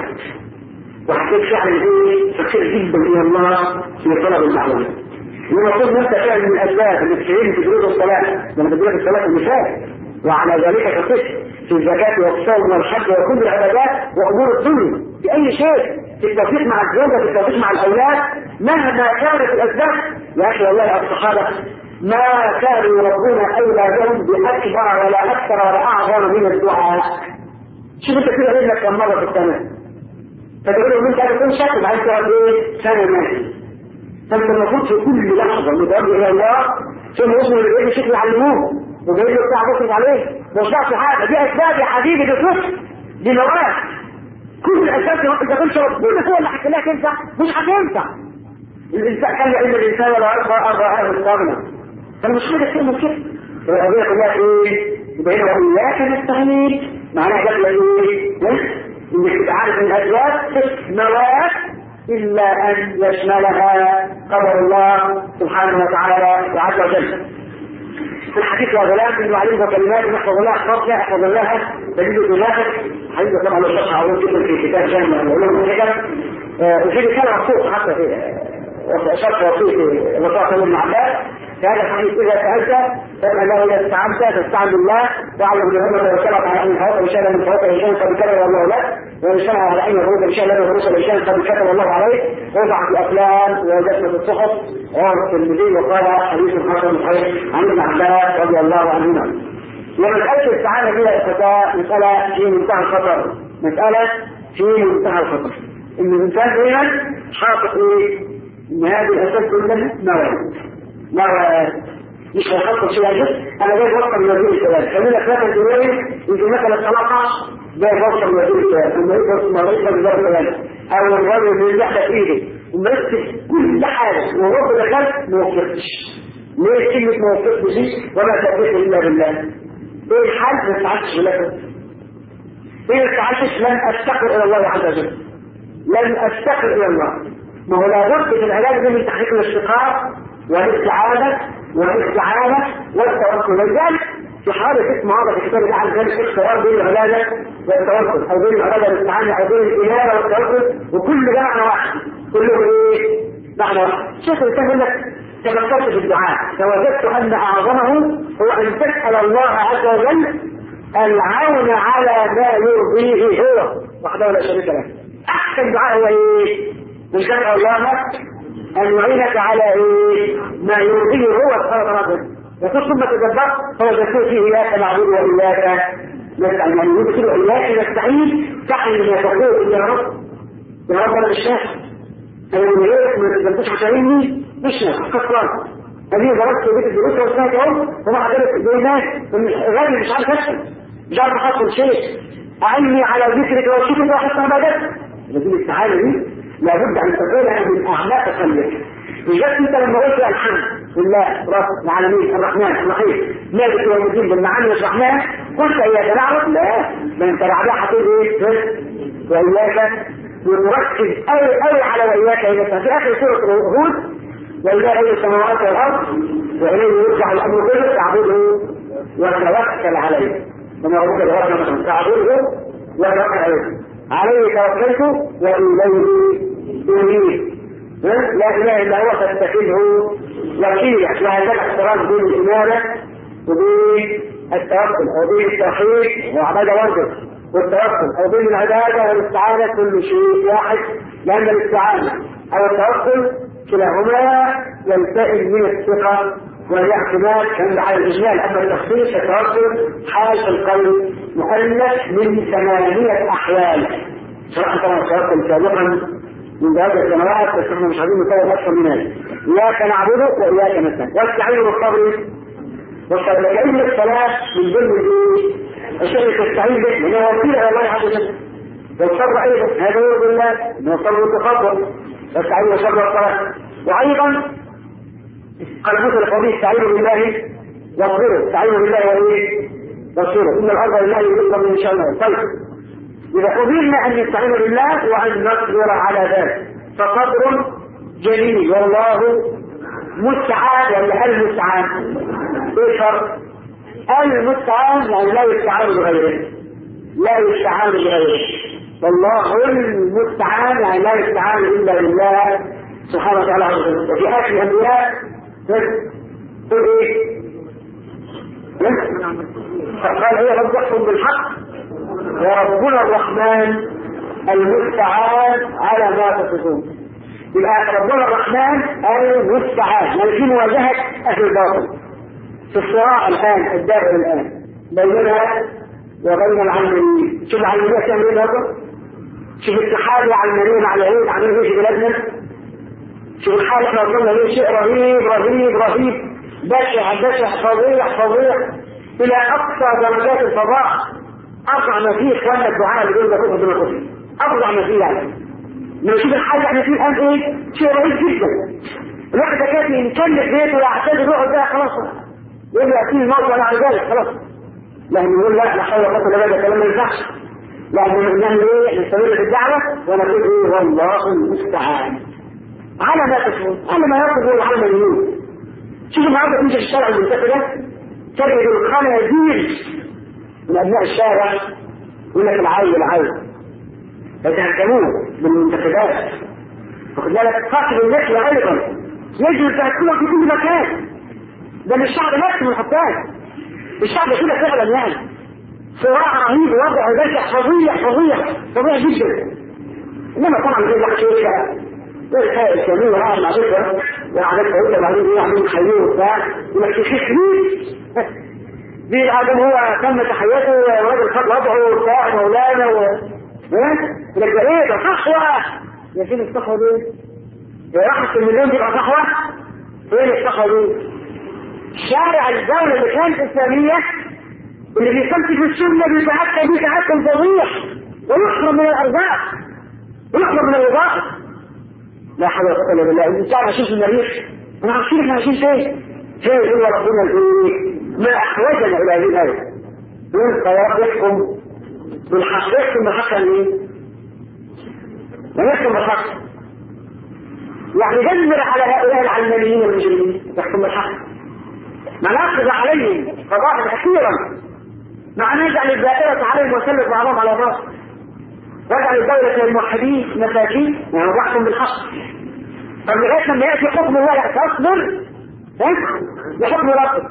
وهتيجي فعلا ايه فكر جدا الى الله في طلب المعلومات. المفروض نفسك فعلا من الاسباب اللي تشيل في دروس الصلاه لما تدرس الصلاه المثال وعلى ذلك تقص في الزكاه والصوم والحج وكل العبادات وامور الدنيا في اي شيء في التوفيق مع الزوجه في التوفيق مع الاولاد مهما كانت الاسباب. يا اخي والله الصحابه ما كانوا يربون اولادهم باكبر ولا اكثر ولا اعظم من الدعاء. شوف انت كده قايل لك كم مره في السنه فتقول لهم انت هتكون شك وبعدين تقعد ايه سنه ماشي. فانت المفروض في كل لحظه متوجه الى الله ثم يسمع اللي بيجي شكل يعلموه وبيجي بتاع بصرف عليه مش ضعف حاجه. دي اسباب يا حبيبي دي طفل دي نواه. كل الاسباب دي انت كنت ربنا هو اللي حكى لك تنفع مش هتنفع. الانسان قال ان الانسان لا يرضى اهل الصابنه فالمشكله كلمه كده. القضيه كلها ايه؟ يبقى هنا واياك نستعين معناها جاب ايه؟ انك تبقى عارف ان الاسباب مواد الا ان يشملها قدر الله سبحانه وتعالى وعز وجل. في الحديث يا غلام انه علمك كلمات نحفظ الله احفظ الله دليل دماغك. حديث طبعا لو شرح عظيم جدا في كتاب جامع العلوم والحكم وفي رساله مخصوص حتى في شرح وصيه وصيه ابن عباس في هذا الحديث اذا سالت فاسال الله اذا استعنت تستعن بالله واعلم بهمك وسلط على ان الحوض بشان من فوق الانسان قد كتب الله له ويشتغل على عين الروح بشان له رؤوس الانسان قد كتب الله عليه وضع في الافلام ووجدت في الصحف رواه الترمذي وقال حديث حسن صحيح عن ابن عباس رضي الله عنهما. ومساله الاستعانه بها الفتاه مساله في منتهى الخطر. مساله في منتهى الخطر ان الانسان دائما حاطط ايه؟ ان هذه الاساس كلها مواد مش هيحصل شيء عجب. انا جاي بوصل من وزير الشباب خلي لك مثلا دلوقتي يمكن مثلا الطلاقه جاي بوصل من وزير الشباب لما يقدر مريض بزار الكلام او الراجل اللي يلحق في ايده ومركز كل حاجه وهو دخلت ما وفقتش. ليه كلمه ما وفقتش دي ولا توفيق الا بالله؟ ايه الحل؟ ما استعنتش بالله. ايه ما استعنتش؟ لن استقر الى الله عز وجل. لن استقر الى الله. ما هو لابد في العلاج ده من تحقيق الاستقرار والاستعانه والتوكل. لذلك في حالة اسم واضح في كتاب الله عز وجل اختيار بين العبادة والتوكل أو بين العبادة والاستعانة أو بين الإنابة والتوكل، وكل ده معنى واحد، كله إيه؟ معنى واحد. شيخ الإسلام يقول لك تفكرت في الدعاء فوجدت أن أعظمه هو أن تسأل الله عز وجل العون على ما يرضيه هو وحده لا شريك له. أحسن دعاء هو إيه؟ من تسأل الله أن يعينك على إيه؟ ما يرضيه هو سبحانه وتعالى. يقول ثم تدبرت فوجدت فيه إياك نعبد وإياك نستعين. يعني يقول إياك نستعين تعني ما تقول يا رب يا رب أنا مش نافع، أنا من غيرك ما تنتش تعيني مش نافع خسران. هذه درست في بيت الدروس وسمعت أهو ومع ذلك زي الناس غالي مش عارف أكتب مش عارف أحصل شيء. أعني على ذكرك وشكرك وحسن عبادتك. هذه الاستعانة دي لابد أن تكونها من أعماق قلبك. مش بس أنت لما قلت الحمد لله رب العالمين الرحمن الرحيم مالك يوم الدين بالمعاني الرحمن قلت إياك نعبد، لا ده أنت بعدها هتقول إيه؟ وإياك ونركز أوي على وإياك إليك. في آخر سورة هود وإلى أي السماوات والأرض وإليه يرجع الأمر كله تعبده وتوكل عليه. وما ربك بغير مثلا تعبده وتوكل عليه توكلت وإليه أنيب. لا إله إلا هو فاتخذه وكيلا. وهذا احترام بين الإمامة وبين التوكل أو بين التوحيد وعبادة وردك والتوكل أو بين العبادة والاستعانة كل شيء واحد، لأن الاستعانة أو التوكل كلاهما يلتئم من الثقة والاعتماد كان على الإجمال. أما التخصيص التوكل حال في القلب مؤلف من 8 أحوال. شرح طبعا التوكل سابقا من هذه السنوات بس احنا مش عايزين نطور اكثر من هذا. اياك نعبد واياك نستعين واستعين بالصبر والصبر. لان الصلاه من ضمن الشيء تستعين به لانه وسيله الى الله عز وجل. والصبر ايضا هذا يرضي الله انه الصبر تخبر واستعين بالصبر والصلاه. وايضا قال موسى لقومه استعينوا بالله واصبروا. استعينوا بالله وايه؟ واصبروا ان الارض لله يريد من شاء الله. طيب إذا قبلنا أن نستعين بالله وأن نصبر على ذلك فصبر جميل والله مستعان ولا المستعان؟ إيه الفرق؟ المستعان يعني لا يستعان بغيره، لا يستعان بغيره. والله المستعان يعني لا يستعان إلا بالله سبحانه وتعالى. وفي آخر الأنبياء تقول إيه؟ فقال هي رب يحكم بالحق وربنا الرحمن المستعان على ما تصفون. يبقى ربنا الرحمن المستعان يعني في مواجهة أهل الباطل في الصراع الآن الدائر الآن بيننا وبين العلمانيين. شوف العلمانيين كانوا ايه هذا؟ شوف اتحاد العلمانيين على اليهود عاملين ايه في بلادنا؟ شوف الحال احنا وصلنا ليه شيء رهيب بشع فظيع إلى أقصى درجات الفظاع. أرجع ما فيه إخواننا الدعاء اللي بيقولوا ده كفر دون كفر، أرجع ما فيه يعني. لما نشوف الحاجة احنا فيه الآن إيه؟ شيء رهيب جدا. الواحد ده كافي يكلف بيته ويعتاد يقعد بقى خلاص يقول لي أكيد الموت وأنا على ذلك خلاص. لكن يقول لا حول ولا قوة إلا بالله كلام ما ينفعش. لكن نعمل إيه؟ نستمر في الدعوة ونقول إيه؟ والله المستعان على ما تفعل على ما يقول العلمانيين. شوف النهارده تمشي في الشارع المنتخب تجد الخنازير من أبناء الشارع يقول لك العيل يتهكمون بالمنتخبات. وخد بالك قاتل النسل أيضا يجب تهكمهم في كل مكان. ده مش الشعب نفسه من الحكام، الشعب كده فعلا يعني صراع رهيب ووضع بشع فظيع جدا. إنما طبعا يقول لك شيء الحياة الإسلامية وراء المعرفة وعادات فوقية بعدين إيه عاملين خير وبتاع يقول لك شيخ خليل دي الآدم هو تم تحياته وراجل خد وضعه وبتاع مولانا يقول لك ده إيه ده صحوة يا فين الصحوة دي؟ هي راحت المليون تبقى صحوة؟ فين الصحوة دي؟ شارع الدولة اللي كانت إسلامية اللي بيستمسك في السنة بيتعكى بيه تعكى فظيع ويحرم من الأرزاق ويحرم من الوظائف. لا حول ولا قوة إلا بالله. انت تعرف اشوف المريخ انا عارفين احنا عايشين فين هو ربنا الايه ما احوجنا الى هذه الايه. وانت يحكم بالحق يحكم بالحق ايه؟ ما يحكم بالحق يعني دمر على هؤلاء العلمانيين والمجرمين. يحكم بالحق ما ناخذ عليهم فضاحك أخيرا مع أن يجعل الدائرة عليهم وسلط بعضهم على بعض، واجعل الدولة للموحدين مساكين ويوضعكم بالحق. طب لغاية لما يأتي حكم الله فاصبر لحكم ربك.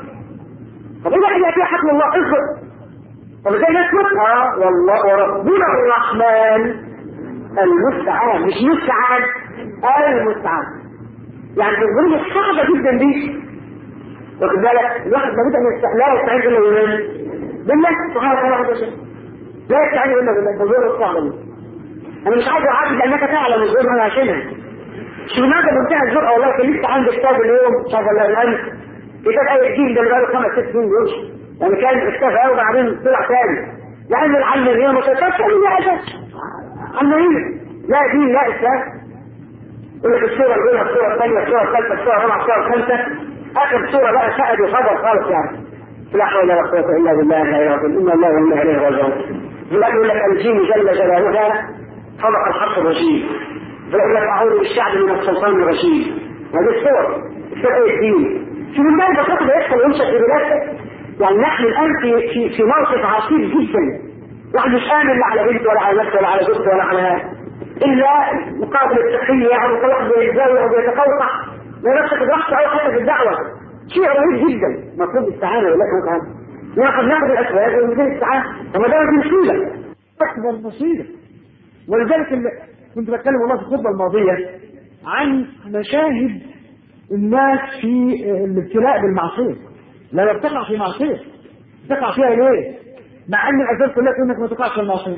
طب إذا كان يأتي حكم الله اصبر. طب ازاي نسكت؟ والله وربنا الرحمن المستعان، مش مستعان، المستعان. يعني في الظروف الصعبة جدا دي واخد بالك الواحد لابد ان لا يستعين الا بالله سبحانه وتعالى. لا يستعين الا بالله في الظروف الصعبة دي. انا مش عايز اعاتب لانك تعلم الظروف انا عشانها. شو ماذا بمنتهى الجرأة والله كان لسه عندي كتاب اليوم شاف الله الامس كتاب اي الدين ده اللي بقاله 5 6 سنين بيمشي يعني كان اختفى وبعدين طلع ثاني يعني العلمانية متكتل يا أجل علمانية لا دين لا إسلام. يقول لك الصورة الأولى الصورة الثانية الصورة الثالثة الصورة الرابعة الصورة الخامسة آخر صورة بقى شقد وخبر خالص يعني لا حول ولا قوة إلا بالله إن الله وإنا إليه راجعون. يقول لك الجين جل جلالها خلق الحق الرشيد يقول لك أعوذ بالشعب من السلطان الرشيد. هذه الصور أي الدين شو من ذلك بسيطة يدخل ويمشي في بلادك. يعني نحن الآن في موقف عصيب جدا. واحد مش آمن لا على بنته ولا على نفسه ولا على زوجته ولا على إلا مقابل التحية يعني كل واحد بيتزاوي أو بيتقوطع ونفسك براحته أو حتى في الدعوة. شيء رهيب جدا. مطلوب الاستعانة ولا كمان ناخذ الأسباب ونزيد الاستعانة. طب ده مصيبة أكبر مصيبة. ولذلك كنت بتكلم والله في الخطبة الماضية عن مشاهد الناس في الابتلاء بالمعصية. لا تقع في معصية تقع فيها ليه؟ مع ان الاسباب كلها انك ما تقعش في المعصية.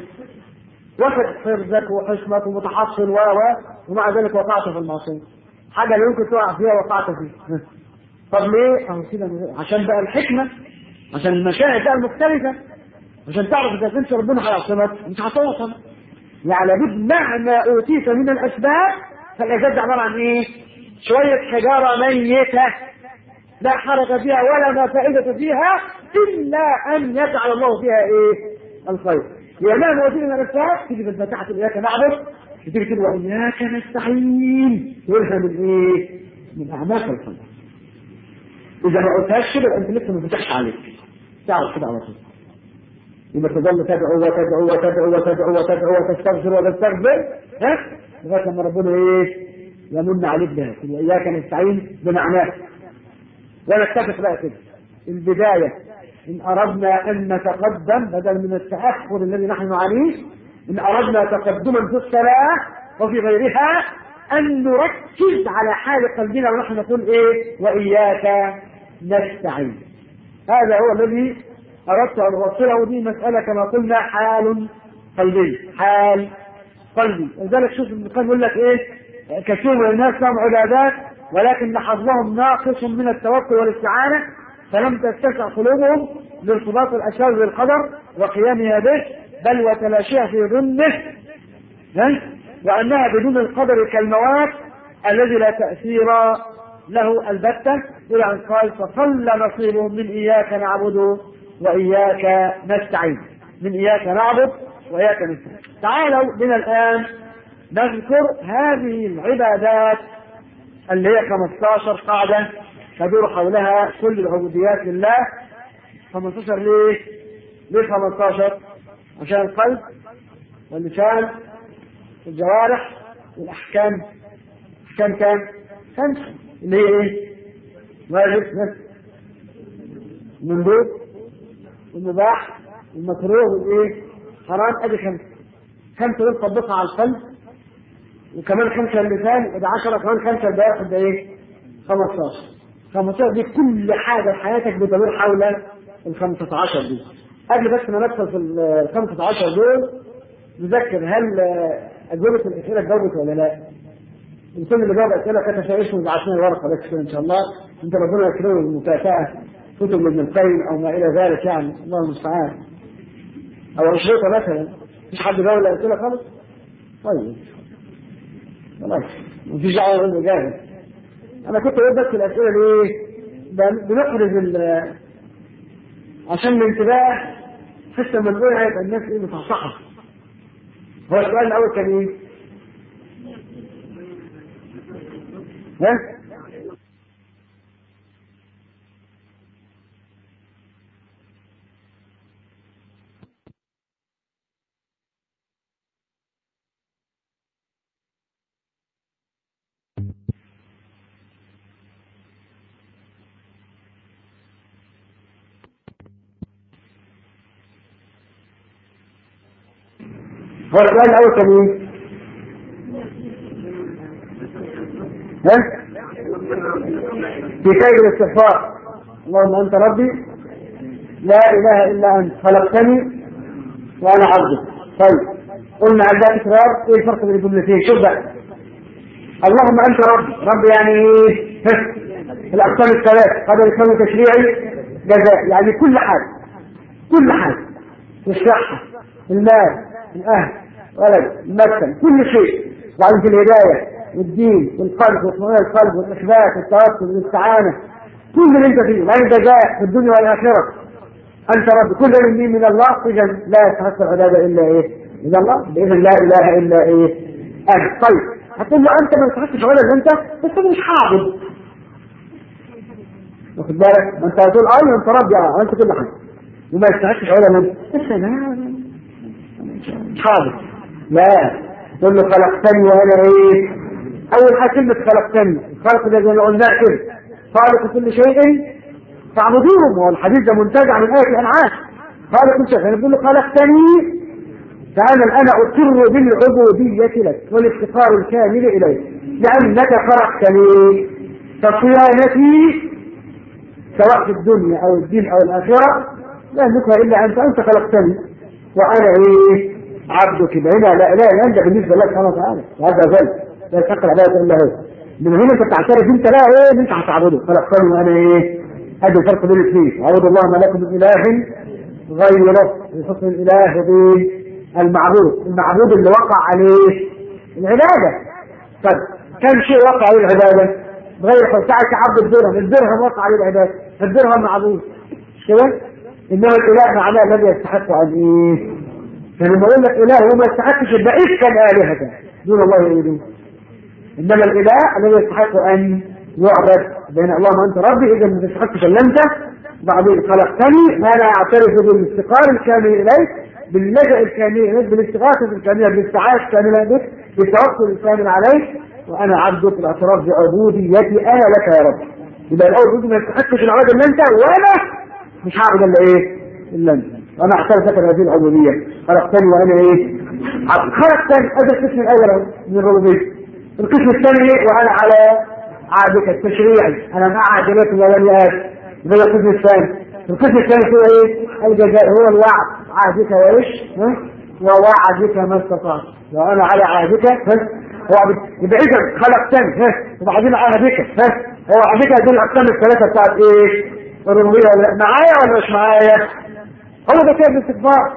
وفد حرزك وحشمك ومتحصن ومع ذلك وقعت في المعصية. حاجة اللي يمكن تقع فيها وقعت فيها. طب ليه؟ كده عشان بقى الحكمة عشان المشاهد بقى المختلفة عشان تعرف اذا كنت ربنا هيعصمك مش هتوصل. يعني لابد مهما اوتيت من الاسباب فالاسباب عبارة عن ايه؟ شوية حجارة ميتة لا حركة فيها ولا ما فائدة فيها إلا أن يجعل الله فيها إيه؟ الخير. لأنها موجودة من الأسباب تيجي في الفاتحة إياك نعبد تيجي كده وإياك نستعين تقولها من إيه؟ من أعماق الخير. إذا ما قلتهاش كده أنت لسه ما فتحش عليك تعرف كده على طول. يبقى تظل تدعو وتدعو وتدعو وتدعو وتدعو وتستغفر وتستغفر لغاية لما ربنا إيه؟ يمن عليك بها إياك نستعين بمعناه. ونتفق بقى كده البداية إن أردنا أن نتقدم بدل من التأخر الذي نحن عليه إن أردنا تقدما في الصلاة وفي غيرها أن نركز على حال قلبنا ونحن نقول إيه وإياك نستعين. هذا هو الذي أردت أن أوصله. دي مسألة كما قلنا حال قلبي حال قلبي. لذلك شوف ابن القيم يقول لك إيه كثير من الناس لهم عبادات ولكن حظهم ناقص من التوكل والاستعانة فلم تتسع قلوبهم لارتباط الأشياء بالقدر وقيامها به بل وتلاشيها في ظنه وأنها بدون القدر كالموات الذي لا تأثير له البتة. إلى أن قال فقل نصيبهم من إياك نعبد وإياك نستعين من إياك نعبد وإياك نستعين. تعالوا بنا الآن نذكر هذه العبادات اللي هي 15 قاعدة تدور حولها كل العبوديات لله. 15 ليه؟ ليه 15؟ عشان القلب واللسان والجوارح والأحكام. أحكام كام؟ 5 اللي هي إيه؟ واجب المندوب والمباح والمكروه والإيه؟ حرام. أدي 5 دول طبقها على القلب وكمان 5 اللسان وده 10 كمان 5 الجوارح ده إيه؟ 15 دي كل حاجة في حياتك بتدور حول ال 15 دي. قبل بس ما ندخل في ال 15 دول نذكر هل أجوبة الأسئلة جاوبت ولا لا؟ كل اللي جاوب أسئلة كانت شايفهم وبعثنا ورقة بس إن شاء الله أنت ربنا يكرمه المكافأة كتب من القيم أو ما إلى ذلك يعني الله المستعان أو أشرطة مثلا. مش حد جاوب الأسئلة خالص؟ طيب خلاص مفيش دعوة منه جاهز. أنا كنت أقول بس الأسئلة ليه؟ بنخرج عشان الانتباه حتى لما نقولها يبقى الناس إيه مصحصحة. هو السؤال الأول كان إيه؟ ها؟ هو السؤال الأول كان إيه؟ في كيد الاستغفار اللهم أنت ربي لا إله إلا أنت خلقتني وأنا عبدك. طيب قلنا على ذات تكرار إيه الفرق بين الجملتين؟ شوف بقى اللهم أنت رب يعني إيه؟ الأقسام الثلاث قدر الكون تشريعي جزاء يعني كل حاجة الصحة المال الأهل ولد المسكن كل شيء. وبعدين في الهداية والدين والقلب واطمئنان القلب والإخبات والتوكل والاستعانة كل اللي أنت فيه وبعدين جزاء في الدنيا والآخرة. أنت رب كل من الله إذا لا يستحق العبادة إلا إيه؟ إلا الله بإذن لا إله إلا إيه؟ أنت. طيب هتقول له أنت ما يستحقش العبادة إلا أنت بس أنا مش حاضر واخد بالك؟ ما أنت هتقول أيوه أنت ربي أنت كل حاجة وما يستحقش العبادة إلا أنت بس أنا مش حاضر. لا تقول له خلقتني وأنا إيه؟ أول حاجة كلمة خلقتني الخلق ده زي ما قلنا كده خالق كل شيء فاعبدوهم. والحديث ده منتجع من آية الأنعام خالق كل شيء. فنقول له خلقتني فأنا الآن أقر بالعبودية لك والافتقار الكامل إليك لأنك خلقتني فصيانتي سواء في الدنيا أو الدين أو الآخرة لا أملكها إلا أنت خلقتني وأنا إيه؟ عبدك. هنا لا إله إلا أنت بالنسبة لك سبحانه وتعالى وهذا ذلك لا يستحق العبادة إلا هو. من هنا أنت تعترف أنت لا إيه أنت هتعبده خلقتني وأنا إيه؟ هذا الفرق بين الاثنين. اعبدوا الله ما لكم من اله غيره بحكم الاله المعبود اللي وقع عليه العباده. طيب كم شيء وقع عليه العباده بغير ساعه عبد الدرهم وقع عليه العباده الدرهم معبود مش كده؟ انما الاله معناه الذي يستحق ان ايه؟ فلما اقول لك اله هو ما يستحقش يبقى كان الهه دون الله يريدون. انما الاله الذي يستحق ان يعبد بين اللهم انت ربي اذا ما تستحقش الا انت. بعدين خلقتني وانا اعترف بالافتقار الكامل اليك باللجأ الكامل اليك بالاستغاثه الكامله بالاستعانه الكامله بك بالتوكل الكامل عليك وانا عبدك الاعتراف بعبوديتي انا لك يا رب. يبقى الاول ما تستحقش العباده الا انت وانا مش هعبد الا ايه؟ الا انت وانا اعترف لك بهذه العبوديه. خلقتني وانا ايه؟ عبد. خلقتني هذا القسم الاول من الربوبيه. القسم الثاني وانا على عهدك التشريعي انا مع عهدك الاولانيات ده القسم الثاني. القسم الثاني هو ايه؟ الجزاء هو الوعد عهدك وايش؟ ووعدك ما استطعت وانا على عهدك يبقى اذا خلقتني وبعدين عهدك هو عهدك دول الاقسام الثلاثه بتاعت ايه؟ الربوبيه معايا ولا مش معايا؟ هو ده كيف الاستكبار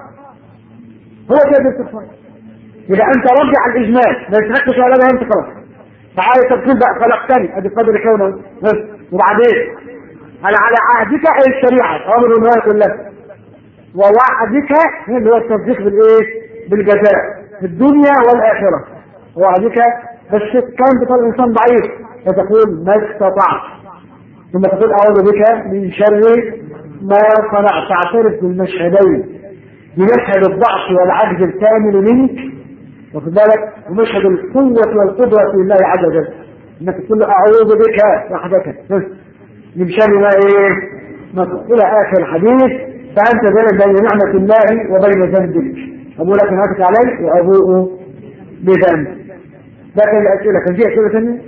يبقى انت ربي على الاجمال ما يستحقش ولا انت خلاص. تعالى تقول بقى خلقتني ادي قدر كونه وبعدين انا على عهدك اي الشريعه امر النهايه كلها ووعدك اللي هو التصديق بالايه؟ بالجزاء في الدنيا والاخره. وعدك بس كان بطل الانسان ضعيف فتقول ما استطعت ثم تقول اعوذ بك من شر ما صنعت. تعترف بالمشهدين بمشهد الضعف والعجز الكامل منك واخد بالك ومشهد القوة والقدرة لله عز وجل انك تقول له اعوذ بك وحدك من شر ما ايه؟ الى اخر الحديث. فانت بين نعمة الله وبين ذنبك ابو لك نعمتك علي وابوء بذنب. ده كان الاسئلة. كان في اسئلة ثانية؟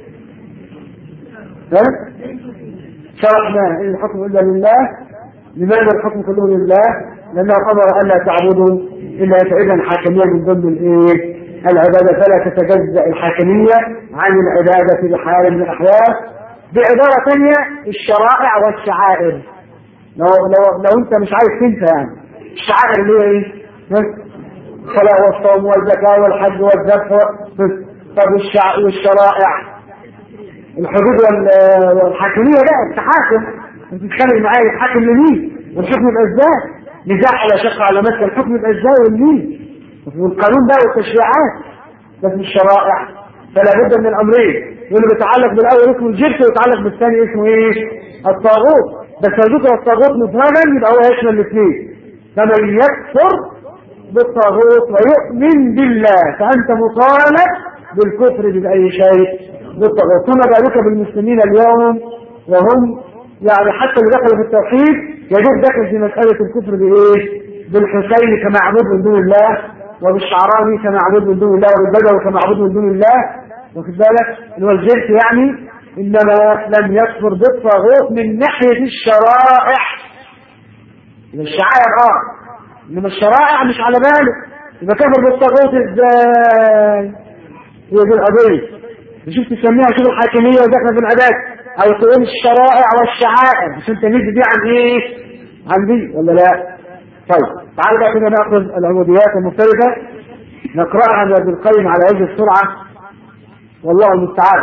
شرحنا ان الحكم الا لله. لماذا الحكم كله لله؟ لانه امر الا تعبدوا الا فاذا الحاكمية من ضمن الايه؟ العبادة فلا تتجزأ الحاكمية عن العبادة بحال من الأحوال. بعبارة ثانية الشرائع والشعائر لو أنت مش عايز تنسى يعني الشعائر اللي هي إيه؟ الصلاة والصوم والزكاة والحج والذبح. طب والشرائع الحدود والحاكمية بقى التحاكم أنت تتكلم معايا يتحاكم لمين؟ والحكم الأجزاء نزاع على شق على مثل الحكم الأجزاء والمين والقانون بقى والتشريعات بس الشرائع. فلا بد من الامرين واللي بيتعلق بالاول اسمه الجبت ويتعلق بالثاني اسمه ايه؟ الطاغوت. بس لو ذكر الطاغوت مفهما يبقى هو يشمل الاثنين. فمن يكفر بالطاغوت ويؤمن بالله فانت مطالب بالكفر باي شيء بالطاغوت. ثم ذلك بالمسلمين اليوم وهم يعني حتى اللي دخلوا في التوحيد يجوز دخل في مساله الكفر بايه؟ بالحسين كمعبود من دون الله وبالشعراني كمعبود من دون الله، وبالبدوي كمعبود من دون الله، واخد بالك اللي هو الجنس يعني، انما لم يكفر بالطاغوت من ناحيه الشرائع. من الشعائر انما الشرائع مش على باله، يبقى كفر بالطاغوت ازاي؟ هي دي القضيه. شوف تسميها شوف الحاكميه وداخله في العباد، او تقول الشرائع والشعائر، مش انت نيجي دي عن ايه؟ عن دي ولا لا؟ طيب تعالوا بقى كده ناخذ العبوديات المختلفه نقراها عن ابن القيم على وجه السرعه، والله المستعان.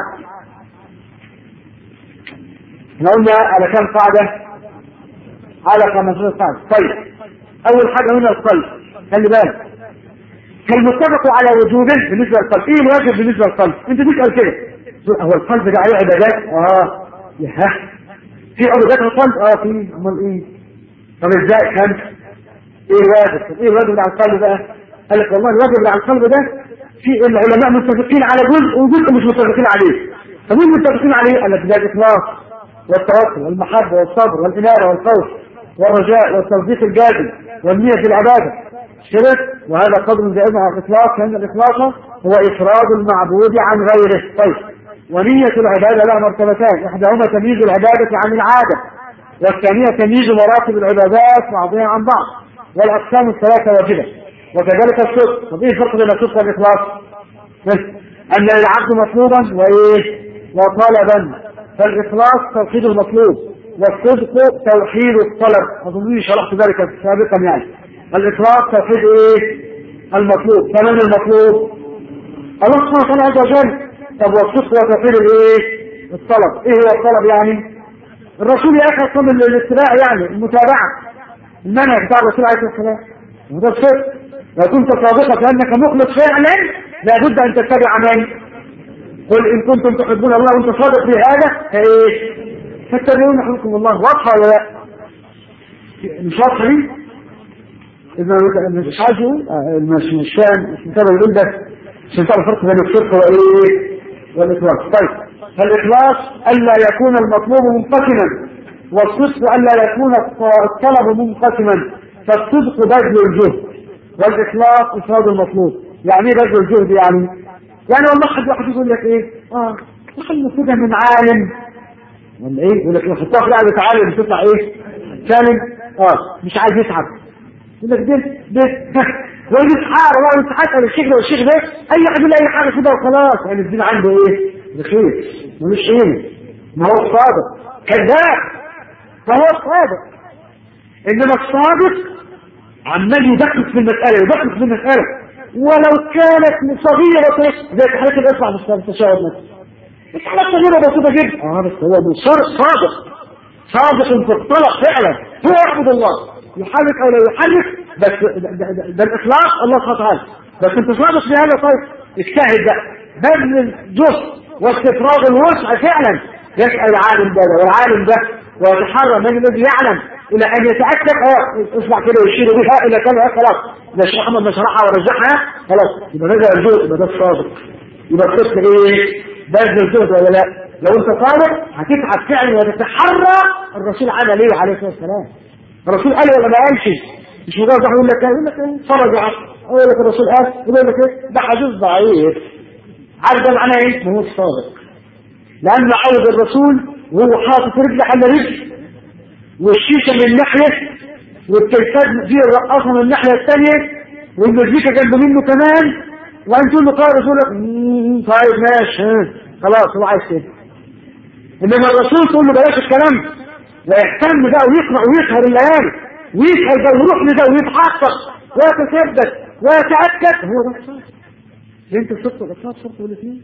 احنا قلنا على كم قاعده؟ على 15 قاعده. طيب اول حاجه هنا القلب، خلي بالك كالمتفق على وجوبه بالنسبه للقلب. ايه الواجب بالنسبه للقلب؟ انت تسال كده هو القلب ده عليه عبادات؟ ياه في عبادات القلب؟ في. امال ايه؟ طب ازاي كان؟ ايه الواجب؟ طب ايه الواجب على القلب بقى؟ قال لك والله الواجب على القلب ده في العلماء متفقين على جزء وجزء مش متفقين عليه. طب مين متفقين عليه؟ قال لك ده الاخلاص والتوكل والمحبه والصبر والانابه والخوف والرجاء والتصديق الجازم والنيه في العباده. شرك وهذا قدر زائد على الاخلاص، لان الاخلاص هو افراد المعبود عن غيره. طيب ونية العبادة لها مرتبتان، احداهما تمييز العبادة عن العادة، والثانية تمييز مراتب العبادات بعضها عن بعض، والاقسام الثلاثة واجبة. وكذلك الصدق. طب ايه الفرق بين الصدق والاخلاص؟ ان للعبد مطلوبا وطلبا، فالاخلاص توحيد المطلوب، والصدق توحيد الطلب. اظنني شرحت ذلك سابقا يعني. الإخلاص توحيد ايه؟ المطلوب. فمن المطلوب؟ الله سبحانه وتعالى عز وجل. طب والصدق هو توحيد الايه؟ الطلب. ايه هو الطلب يعني؟ الرسول يا اخي اصلا الاتباع يعني المتابعة، المنهج بتاع الرسول عليه الصلاة والسلام، وده الصدق. لو كنت صادقا فانك مخلص فعلا لابد ان تتبع من؟ قل ان كنتم تحبون الله وانت صادق في هذا فايه؟ فاتبعون يحببكم الله. واضحة ولا لا؟ مش واضحة دي؟ إذا مش عايز مش فاهم مش متابع يقول ده عشان تعرف الفرق بين الصدق وايه؟ والاخلاص. طيب فالاخلاص الا يكون المطلوب منقسما، والصدق الا يكون الطلب منقسما. فالصدق بذل الجهد، والاخلاص افراد المطلوب. يعني ايه بذل الجهد يعني والله واحد يقول لك ايه؟ خلي كده من عالم ولا ايه؟ يقول لك حطها في لعبه عالم تطلع ايه؟ سالم. مش عايز يتعب. يقول لك ده والامتحان والله الامتحان على الشيخ ده والشيخ ده اي واحد يقول اي حاجه كده وخلاص. يعني الدين عنده ايه؟ بخير ملوش قيمه. ما هو الصادق كذاب، فهو الصادق. انما الصادق عمال يدقق في المساله ولو كانت صغيره زي حالات الاصبع بالتشاور مثلا. حالات صغيره بسيطه جدا بس هو صادق في الطلب فعلا. هو يعبد الله يحرك او لا يحرك، بس ده الاخلاص الله سبحانه وتعالى. بس انت صادق في هذا. طيب اجتهد بقى بذل الجهد واستفراغ الوسع فعلا. يسأل العالم ده والعالم ده ويتحرى من الذي يعلم الى ان يتاكد. اسمع كده ويشير بها الى كذا خلاص. ده الشيخ محمد ما شرحها ورجحها خلاص يبقى بذل الجهد، يبقى ده الصادق. يبقى الصدق ايه؟ بذل الجهد ولا لا؟ لو انت صادق هتتعب فعلا وتتحرى. الرسول عمل ايه عليه الصلاه والسلام؟ الرسول قال ولا ما قالش؟ مش مجرد واحد يقول لك فرج يقول لك الرسول قال يقول لك ايه؟ ده حديث ضعيف. عارف ده معناه ايه؟ ما هو الصادق. لأن عود الرسول وهو حاطط رجل على رجل، والشيشه من ناحيه والتلفاز دي الرقاصه من الناحيه الثانيه، والمزيكا جنب منه كمان، وانت تقول له قال رسولك طيب ماشي خلاص هو عايز كده. انما الرسول تقول له بلاش الكلام ويهتم بقى ويقرا ويسهر الليالي ويسهر ده ويروح لده ويتحقق ويتثبت ويتاكد. هو ده الصدق. انت الصدق والاخلاص صدق والاثنين.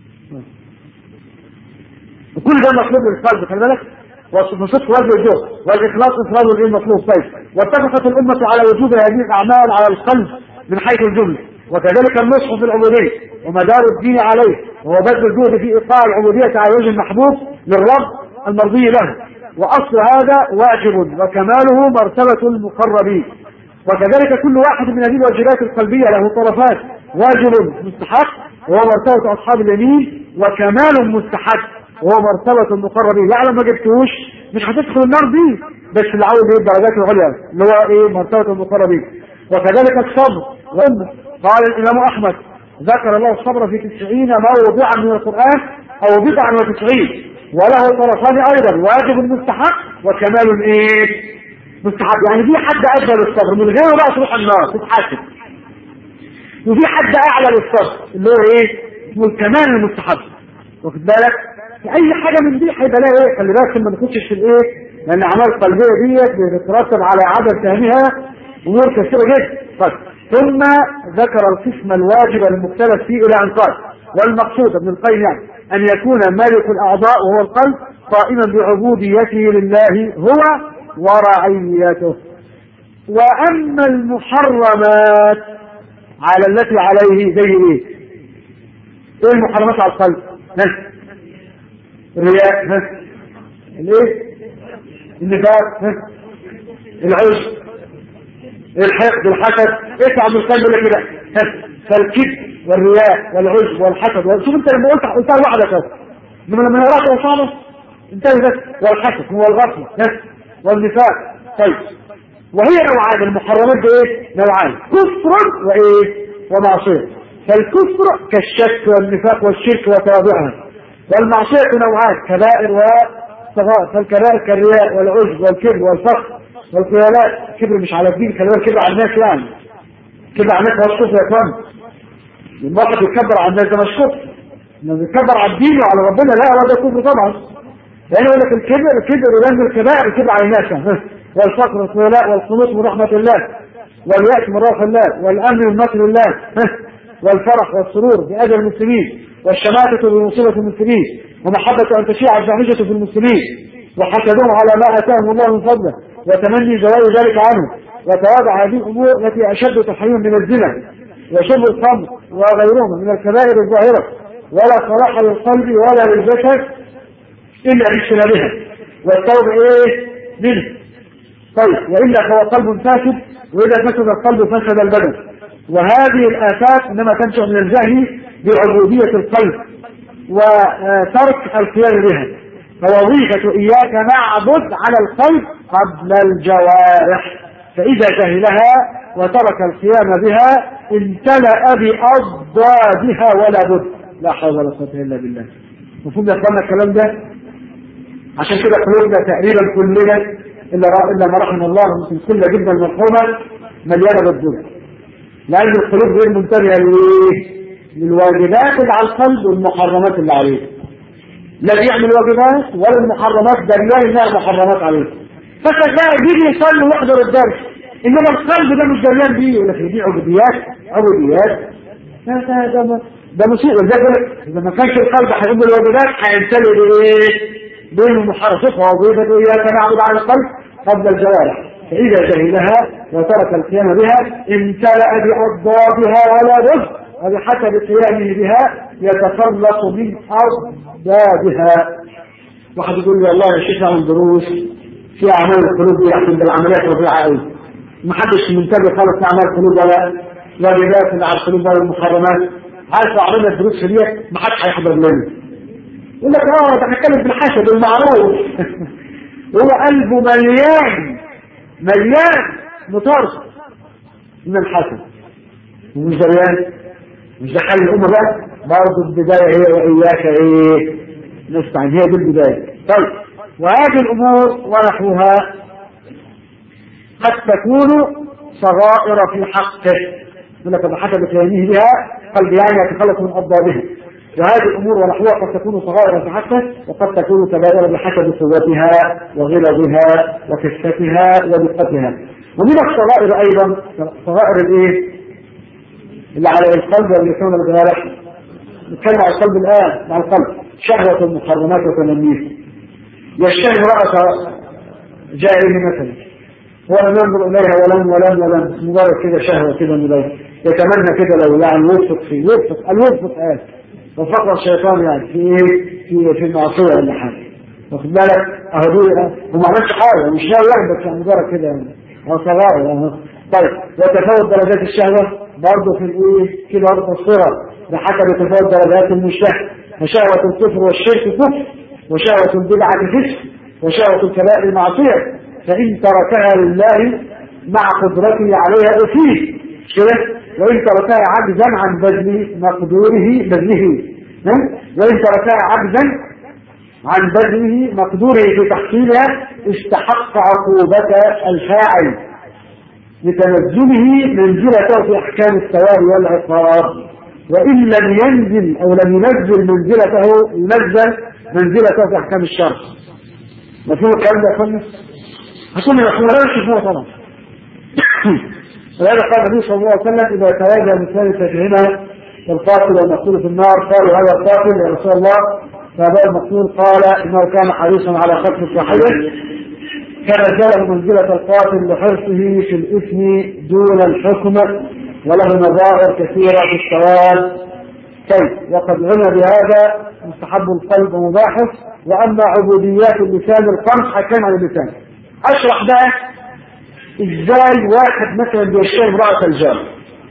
وكل ده مطلوب للقلب. خلي بالك والصدق وجه الجهد والاخلاص افراد الدين مطلوب. طيب واتفقت الامه على وجوب هذه الاعمال على القلب من حيث الجمله، وكذلك النصح في العبوديه ومدار الدين عليه وهو بذل الجهد في ايقاع العبوديه على وجه المحبوب للرب المرضي له. واصل هذا واجب وكماله مرتبه المقربين. وكذلك كل واحد من هذه الواجبات القلبيه له طرفان: واجب مستحق وهو مرتبه اصحاب اليمين، وكمال مستحق وهو مرتبة المقربين. يعني ما جبتوش مش هتدخل النار دي، بس اللي عاوز ايه الدرجات العليا اللي هو ايه مرتبة المقربين. وكذلك الصبر قال الإمام أحمد ذكر الله الصبر في 90 موضعا من القرآن أو 99 وله طرفان أيضا واجب مستحق وكمال إيه؟ مستحق. يعني في حد أدنى للصبر من غيره بقى تروح النار تتحاسب، وفي حد أعلى للصبر اللي هو إيه؟ اسمه الكمال المستحق. واخد بالك؟ في أي حاجة من دي هيبقى لها إيه؟ خلي بالك ما نخشش في الإيه؟ لأن الأعمال القلبية ديت بتترتب على عدم فهمها أمور كثيرة جدا. طيب ثم ذكر القسم الواجب المختلف فيه إلى أن قال والمقصود ابن القيم يعني أن يكون مالك الأعضاء وهو القلب قائما بعبوديته لله هو ورعيته. وأما المحرمات على التي عليه زي إيه؟ إيه المحرمات على القلب؟ الرياء، الإيه؟ النفاق، العجب، الحقد، الحسد. ايه عم القلب ولا كده؟ فالكذب والرياء والعجب والحسد. شوف انت لما قلتها لوحدك اهو، انما لما نقراها وصامه انتهي بس. والحسد هو الغفله والنفاق. طيب وهي نوعان المحرمات بايه؟ نوعان كفر وايه؟ ومعصيه. فالكفر كالشك والنفاق والشرك وتابعها، والمعصيه نوعان كبائر وصغائر. فالكبائر كالرياء والعجب والكبر والفخر والخيالات. الكبر مش على الدين، خلي بالك، كبر على الناس. يعني كبر على الناس هو الكفر يا اخوان. لما واحد يتكبر على الناس ده مش كفر، لما يتكبر على الدين وعلى ربنا لا هو ده كفر طبعا. يعني يقول لك الكبر يبان الكبائر، الكبر على الناس والفقر والخيلاء والقنوط من رحمه الله واليأس من روح الله والامن من مكر الله والفرح والسرور بأذى المسلمين والشماتة بمصيبة المسلمين ومحبة أن تشيع الفاحشة في المسلمين وحسدهم على ما آتاهم الله من فضله وتمني زوال ذلك عنه وتواضع هذه الأمور التي أشد تحريما من الزنا وشرب الخمر وغيرهما من الكبائر الظاهرة ولا صلاح للقلب ولا للجسد إلا باجتنابها والتوبة إيه منه. طيب وإلا فهو قلب فاسد، وإذا فسد القلب فسد البدن. وهذه الآفات إنما تنشأ من الجهل بعبودية القلب وترك القيام بها. فوظيفة إياك نعبد على القلب قبل الجوارح، فإذا جهلها وترك القيام بها امتلأ بأضدادها ولا بد. لا حول ولا قوة إلا بالله. مفهوم يا اخوانا الكلام ده؟ عشان كده قلوبنا تقريبا كلنا إلا ما رحم الله يمكن كل جدا مرحومة مليانة بالذنوب، لأن القلوب غير منتبهة للواجبات اللي على القلب والمحرمات اللي عليه. لا بيعمل واجبات ولا المحرمات دليل انها محرمات عليه. فكذا بيجي يصلي ويحضر الدرس، انما القلب ده مش دليل بيه، يقول لك دي عبوديات. ده مصيبه. اذا ما كانش القلب هيقوم بالواجبات هيمتلئ بايه؟ بالمحرمات. ووظيفه اياك نعبد على القلب قبل الجوارح، فاذا جهلها وترك القيام بها امتلأ بأضدادها ولا بد، وبحسب قيامه بها يتخلص من أضدادها. واحد يقول لي والله يا شيخ عن دروس في أعمال القلوب دي عشان العمليات رفيعة قوي، ما حدش منتبه خالص لأعمال القلوب ولا واجبات اللي على القلوب ولا المحرمات. عارف عملنا الدروس دي ما حدش هيحضر لنا. يقول لك ده هنتكلم بالحسد المعروف. هو قلبه مليان مطارس من الحسد ومش دريان. مش ده حل الأمة بقى؟ برضه البداية هي وإياك إيه نستعين، هي دي البداية. طيب وهذه الأمور ونحوها قد تكون صغائر في حقه، يقول لك بحسب قيامه بها قلب يعني يتخلص من أضدادها. وهذه الأمور ونحوها قد تكون صغائر في حقه وقد تكون كبائر بحسب قوتها وغلظها وكثتها ودقتها. ومن الصغائر أيضا صغائر الإيه؟ اللي على القلب واللسان والجوارح. نتكلم على القلب الآن. مع القلب شهوة المحرمات وتمنيها. يشتهي امرأة جائل مثلا هو لم ينظر إليها ولم مجرد كده شهوة كده مليئة يتمنى كده لو يعني يوفق فيه الوفق وفقر الشيطان يعني في المعصية ولا حاجة. واخد بالك وما عملش حاجة مش ناوي يهبط يعني مجرد كده يعني هو صغار. طيب وتفاوت درجات الشهوة برضه في الايه كده برضه الصغر بحسب تفاوت درجات المشتهى. فشهوة الكفر والشرك كفر، وشهوة البدعة فسق، وشهوة الكبائر معصية، فإن تركها لله مع قدرته عليها أفيه كده وإن تركها عجزا عن بذل بذله وإن تركها عجزا عن بذله مقدوره في تحصيلها استحق عقوبة الفاعل لتنزله منزلته في أحكام الثواب والعقاب، وإن لم ينزل أو لم ينزل ينزل منزلته في أحكام الشرع. مفهوم الكلام ده يا اخوانا؟ هكون مفهوم لا تشوفوه طبعا. ولهذا قال النبي صلى الله عليه وسلم إذا تواجه مثال ففهمها القاتل والمقتول في النار قالوا هذا القاتل يا رسول الله، فهذا المقتول قال إنه كان حريصا على خطف الضحية فنزله منزلة القاتل لحرصه في الإثم دون الحكم، وله مظاهر كثيرة في الثواب. طيب، وقد علم بهذا مستحب القلب ومباحث. وأما عبوديات اللسان الخمس حكام عن اللسان. أشرح بقى إزاي واحد مثلا بيشتري امرأة الجار.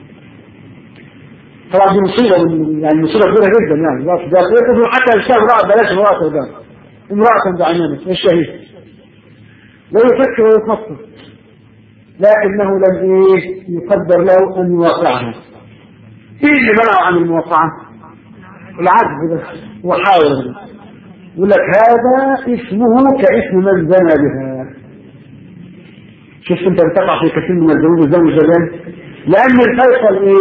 طبعا دي مصيبة، يعني مصيبة كبيرة جدا يعني. حتى يشتري امرأة بلاش امرأة الجار، امرأة بعينها الشهيد لا يفكر ويخطط، لكنه لم يقدر له أن يوقعها. إيه اللي منعه عن الموقعة؟ العجز بس وحاول. يقول لك هذا اسمه كاسم من زنى بها. شفت انت بتقع في كثير من الذنوب الزوج زمان، لأن الفيصل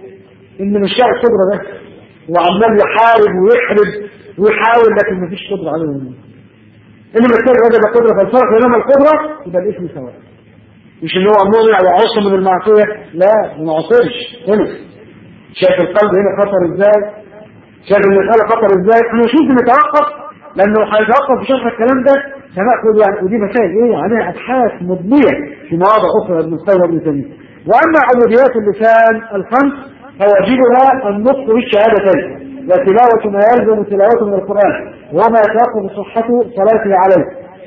إن مش شرط قدرة بس، وعمال يحارب ويحرب ويحاول لكن مفيش قدرة عليه. اللي محتاج وجد قدرة فالفرق بينما القدرة يبقى الاسم سواء. مش اللي هو مؤمن على عصم من المعصية، لا ما عصرش هنا. شايف القلب هنا خطر ازاي؟ شايف المسألة خطر ازاي؟ احنا مش ممكن نتوقف، لأنه هيتوقف في شرح الكلام ده سنأخذ يعني، ودي مسائل عليها أبحاث مضنية في مواضع أخرى ابن القيم وابن تيمية. وأما عبوديات اللسان الخمس فواجبها النطق بالشهادتين وتلاوة ما يلزم تلاوته من القرآن وما يتوقف صحته صلاته عليه،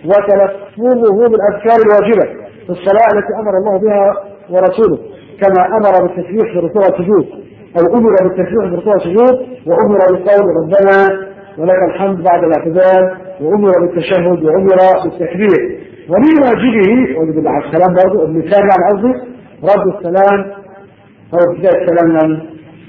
وتلفظه بالأذكار الواجبة في الصلاة التي أمر الله بها ورسوله، كما أمر بالتسبيح في ركوع السجود، أو أمر بالتسبيح في ركوع السجود، وأمر بقول ربنا ولك الحمد بعد الاعتدال، وأمر بالتشهد، وأمر بالتكبير. ومن واجبه واجب السلام برضه اللسان يعني قصدي رد السلام أو ابتداء السلام يعني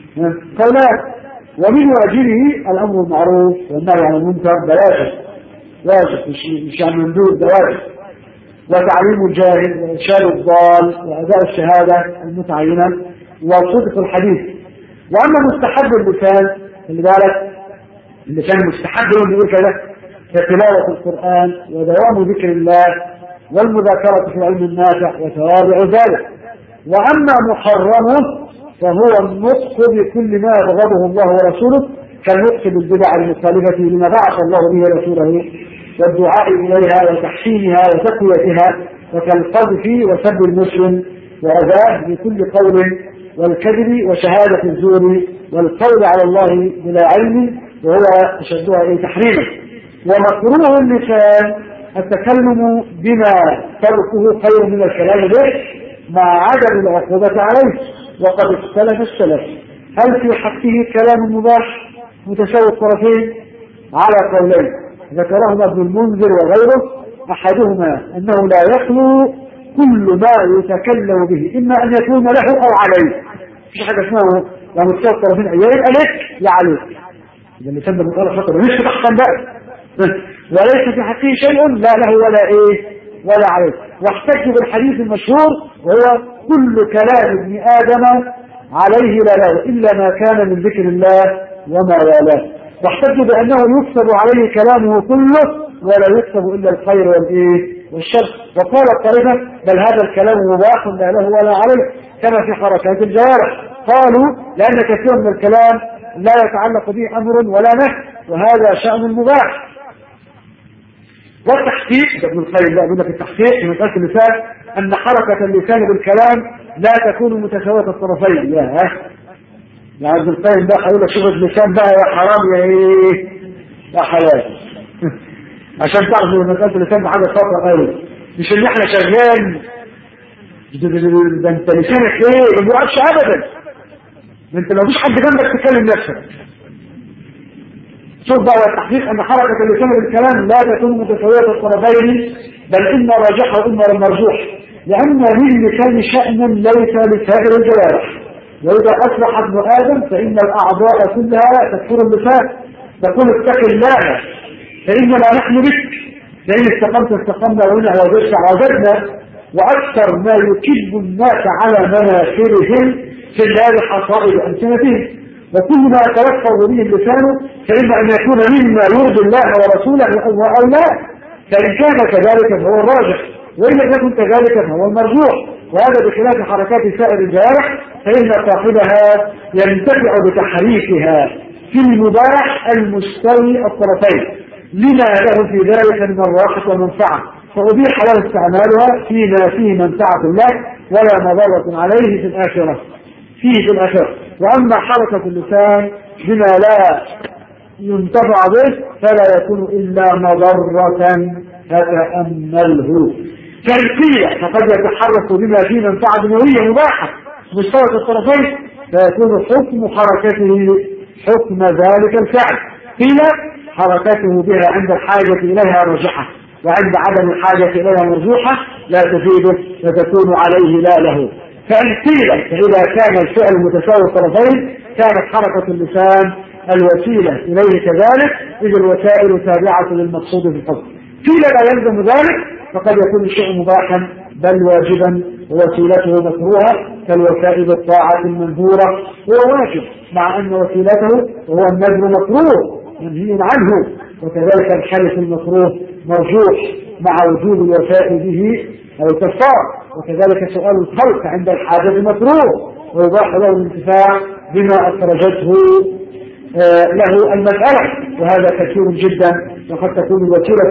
قولان. ومن واجبه الأمر المعروف والنهي عن المنكر، ده واجب مش يعني مندوب، ده واجب. وتعليم الجاهل وإرشاد الضال وأداء الشهادة المتعينة وصدق الحديث. وأما مستحب اللسان اللي بالك اللسان مستحب له يقول كده كتلاوة القرآن ودوام ذكر الله والمذاكرة في العلم النافع وتوابع ذلك. وأما محرمه فهو النطق بكل ما يبغضه الله ورسوله كالنطق بالبدع المخالفة لما بعث الله به رسوله والدعاء إليها وتحسينها وتقويتها، وكالقذف وسب المسلم وأذاه بكل قول والكذب وشهادة الزور والقول على الله بلا علم وهو أشدها تحريما. ومكروه اللسان التكلم بما تركه خير من الكلام به مع عدم العقوبة عليه. وقد اختلف السلف هل في حقه كلام مباح متساوي الطرفين على قولين ذكرهما ابن المنذر وغيره. أحدهما أنه لا يخلو كل ما يتكلم به إما أن يكون له أو عليه. مش حاجة اسمها يعني متساوي الطرفين، يا يبقى لك يا عليك. إذا اللسان ده مطالب خطر مش تحكم بقى، وليس في حقه شيء لا له ولا عليه. واحتج بالحديث المشهور وهو كل كلام ابن آدم عليه لا له إلا ما كان من ذكر الله وما والاه. واحتج بأنه يكتب عليه كلامه كله ولا يكتب إلا الخير والشر. وقال الطائفة بل هذا الكلام مباح لا له ولا عليه كما في حركات الجوارح. قالوا لأن كثير من الكلام لا يتعلق به أمر ولا نهي وهذا شأن مباح. والتحقيق ابن القيم لا يقول لك التحقيق في مسألة اللسان أن حركة اللسان بالكلام لا تكون متساوية الطرفين. يا ابن القيم بقى هيقول لك شوف اللسان بقى يا حرام يا حلال عشان تعرف ان مسألة اللسان بحاجة خطر قوي. مش ان احنا شغال ده انت لسانك ما بيقعدش ابدا، ده انت لو مفيش حد جنبك تكلم نفسك. شوف بقى التحقيق أن حركة اللسان بالكلام لا تكون متساوية الطرفين بل إما راجحة وإما مرجوح، لأن للسان شأن ليس لسائر الجوارح وإذا أصبح ابن آدم فإن الأعضاء كلها تكفر اللسان، تقول اتق الله فإنما نحن بك، فإن استقمت استقمنا وإن وجدت عوجدنا. وأكثر ما يكب الناس على مناخرهم في النار حصائد ألسنتهم، وكل ما يتلفظ به اللسان فإما أن يكون مما يرضي الله ورسوله أو لا، فإن كان كذلك فهو الراجح، وإن لم يكن كذلك فهو المرجوح، وهذا بخلاف حركات سائر الجوارح فإن صاحبها ينتفع بتحريكها في المباح المستوي الطرفين لما له في ذلك من الراحة والمنفعة، فأبيح له استعمالها فيما فيه منفعة الله ولا مضرة عليه في الآخرة وأما حركة اللسان بما لا ينتفع به فلا يكون إلا مضرة فتأمله. كالقية فقد يتحرك بما فيه منفعة دنيوية مباحة مشترك الطرفين فيكون حكم حركته حكم ذلك الفعل، قيل حركته بها عند الحاجة إليها راجحة، وعند عدم الحاجة إليها مرجوحة لا تفيده فتكون عليه لا له. فإن قيل فإذا كان الفعل متساوي الطرفين كانت حركة اللسان الوسيلة إليه كذلك، إذ الوسائل تابعة للمقصود في الحكم. قيل لا يلزم ذلك، فقد يكون الشيء مباحا بل واجبا ووسيلته مكروهة كالوسائل الطاعة المنذورة هو واجب، مع أن وسيلته وهو النذر مكروه منهي عنه، وكذلك الحلف المكروه مرجوح مع وجود الوفاء به أو الكفار، وكذلك سؤال الخلق عند الحاجة مكروه ويباح له الانتفاع بما أخرجته له المسألة، وهذا كثير جدا، وقد تكون الوسيلة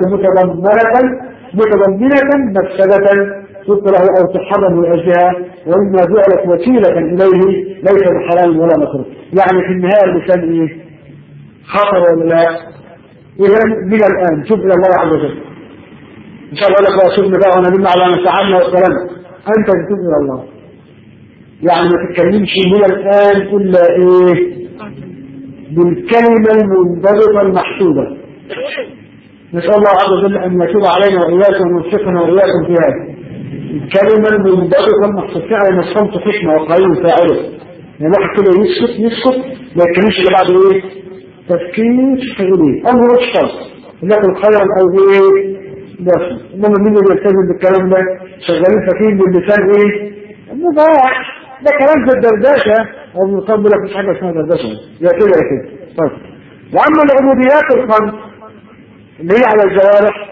متضمنة مفسدة تكره أو تحرم لأجلها، وإما جعلت وسيلة إليه ليس بحلال ولا مكروه. يعني في النهاية اللسان إيه؟ خطر ولا لا؟ إذا من الآن تب إلى الله عز وجل إن شاء الله لك وأسبنا بقى ونبينا على ما فعلنا والسلام، أنت تتوب إلى الله، يعني ما تتكلمش من الآن إلا إيه؟ بالكلمة المنضبطة المحسوبة. نسأل الله عز وجل أن يتوب علينا وإياكم ويوفقنا وإياكم في هذا. الكلمة المنضبطة المحسوبة فعلا الصمت حكمة وقليل فاعله، يعني واحد كده يسكت ما يتكلمش إلا بعد إيه؟ تفكير حقيقي أمر الشرط لكن خيرا أو إيه؟ بس إنما مين اللي يلتزم بالكلام ده؟ شغالين فاكرين باللسان إيه؟ مباح، ده كلام في الدردشة أو يقبل لك مش حاجة اسمها دردشة يا كده يا كده. طيب وأما العبوديات الخمس اللي هي على الجوارح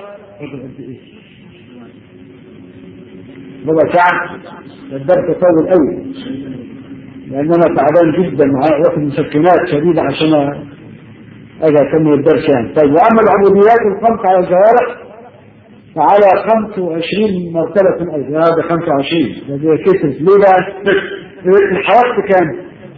ربع ساعة الدرس طول قوي لأن أنا تعبان جدا واخد مسكنات شديدة عشان أجي أكمل الدرس يعني. طيب وأما العبوديات الخمس على الجوارح فعلى 25 مرتبة في الأجر، هذا 25 ده كسر ليه بقى؟ الحواس كام؟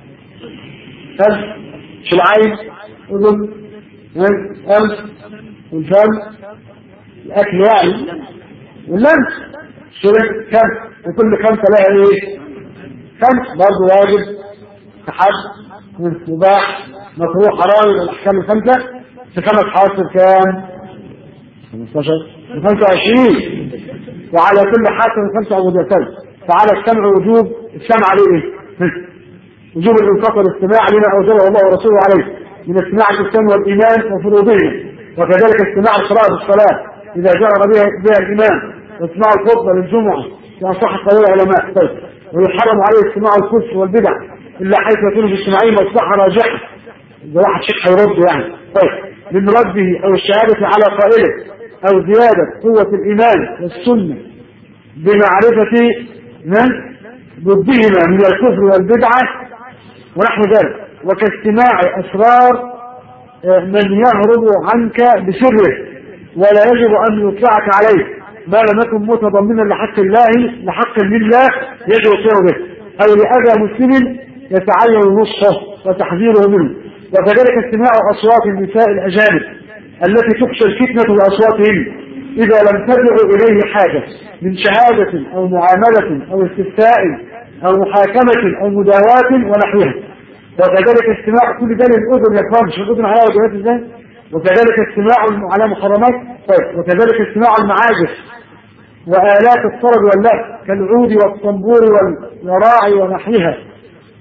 في العين أذن أنف والفم الأكل يعني واللمس شرب كم، وكل خمسة لها إيه؟ خمس برضه واجب تحد مباح مكروه حرام الأحكام الخمسة في 5 حواس كام؟ 15 25 وعلى كل حاكم 5 عبوديتين. فعلى السمع وجوب السمع عليه ايه؟ وجوب الانفاق والاستماع لما اوجبه الله ورسوله عليه من استماع الاسلام والايمان وفروضه، وكذلك استماع القراءه بالصلاه اذا جرى بها الامام، واستماع الخطبه للجمعه في اصح قول العلماء. طيب ويحرم عليه استماع الكفر والبدع الا حيث يكون في اجتماعين مصلحه راجحه، اذا واحد شيخ هيرد يعني. طيب من رده او الشهاده على قائله أو زيادة قوة الإيمان والسنة بمعرفة من ضدهما من الكفر والبدعة ونحو ذلك، وكاستماع أسرار من يهرب عنك بسره ولا يجب أن يطلعك عليه ما لم يكن متضمنا لحق لله يجب الطير به، أو لأذى مسلم يتعين نصحه وتحذيره منه. وكذلك استماع أصوات النساء الأجانب التي تخشى الفتنة بأصواتهم إذا لم تدعو إليه حاجة من شهادة أو معاملة أو استفتاء أو محاكمة أو مداواة ونحوها. وكذلك استماع كل ده للأذن يفهم مش الأذن على وجهات ازاي. وكذلك استماع على محرمات. طيب وكذلك استماع المعازف وآلات الطرب واللهو كالعود والطنبور والراعي ونحوها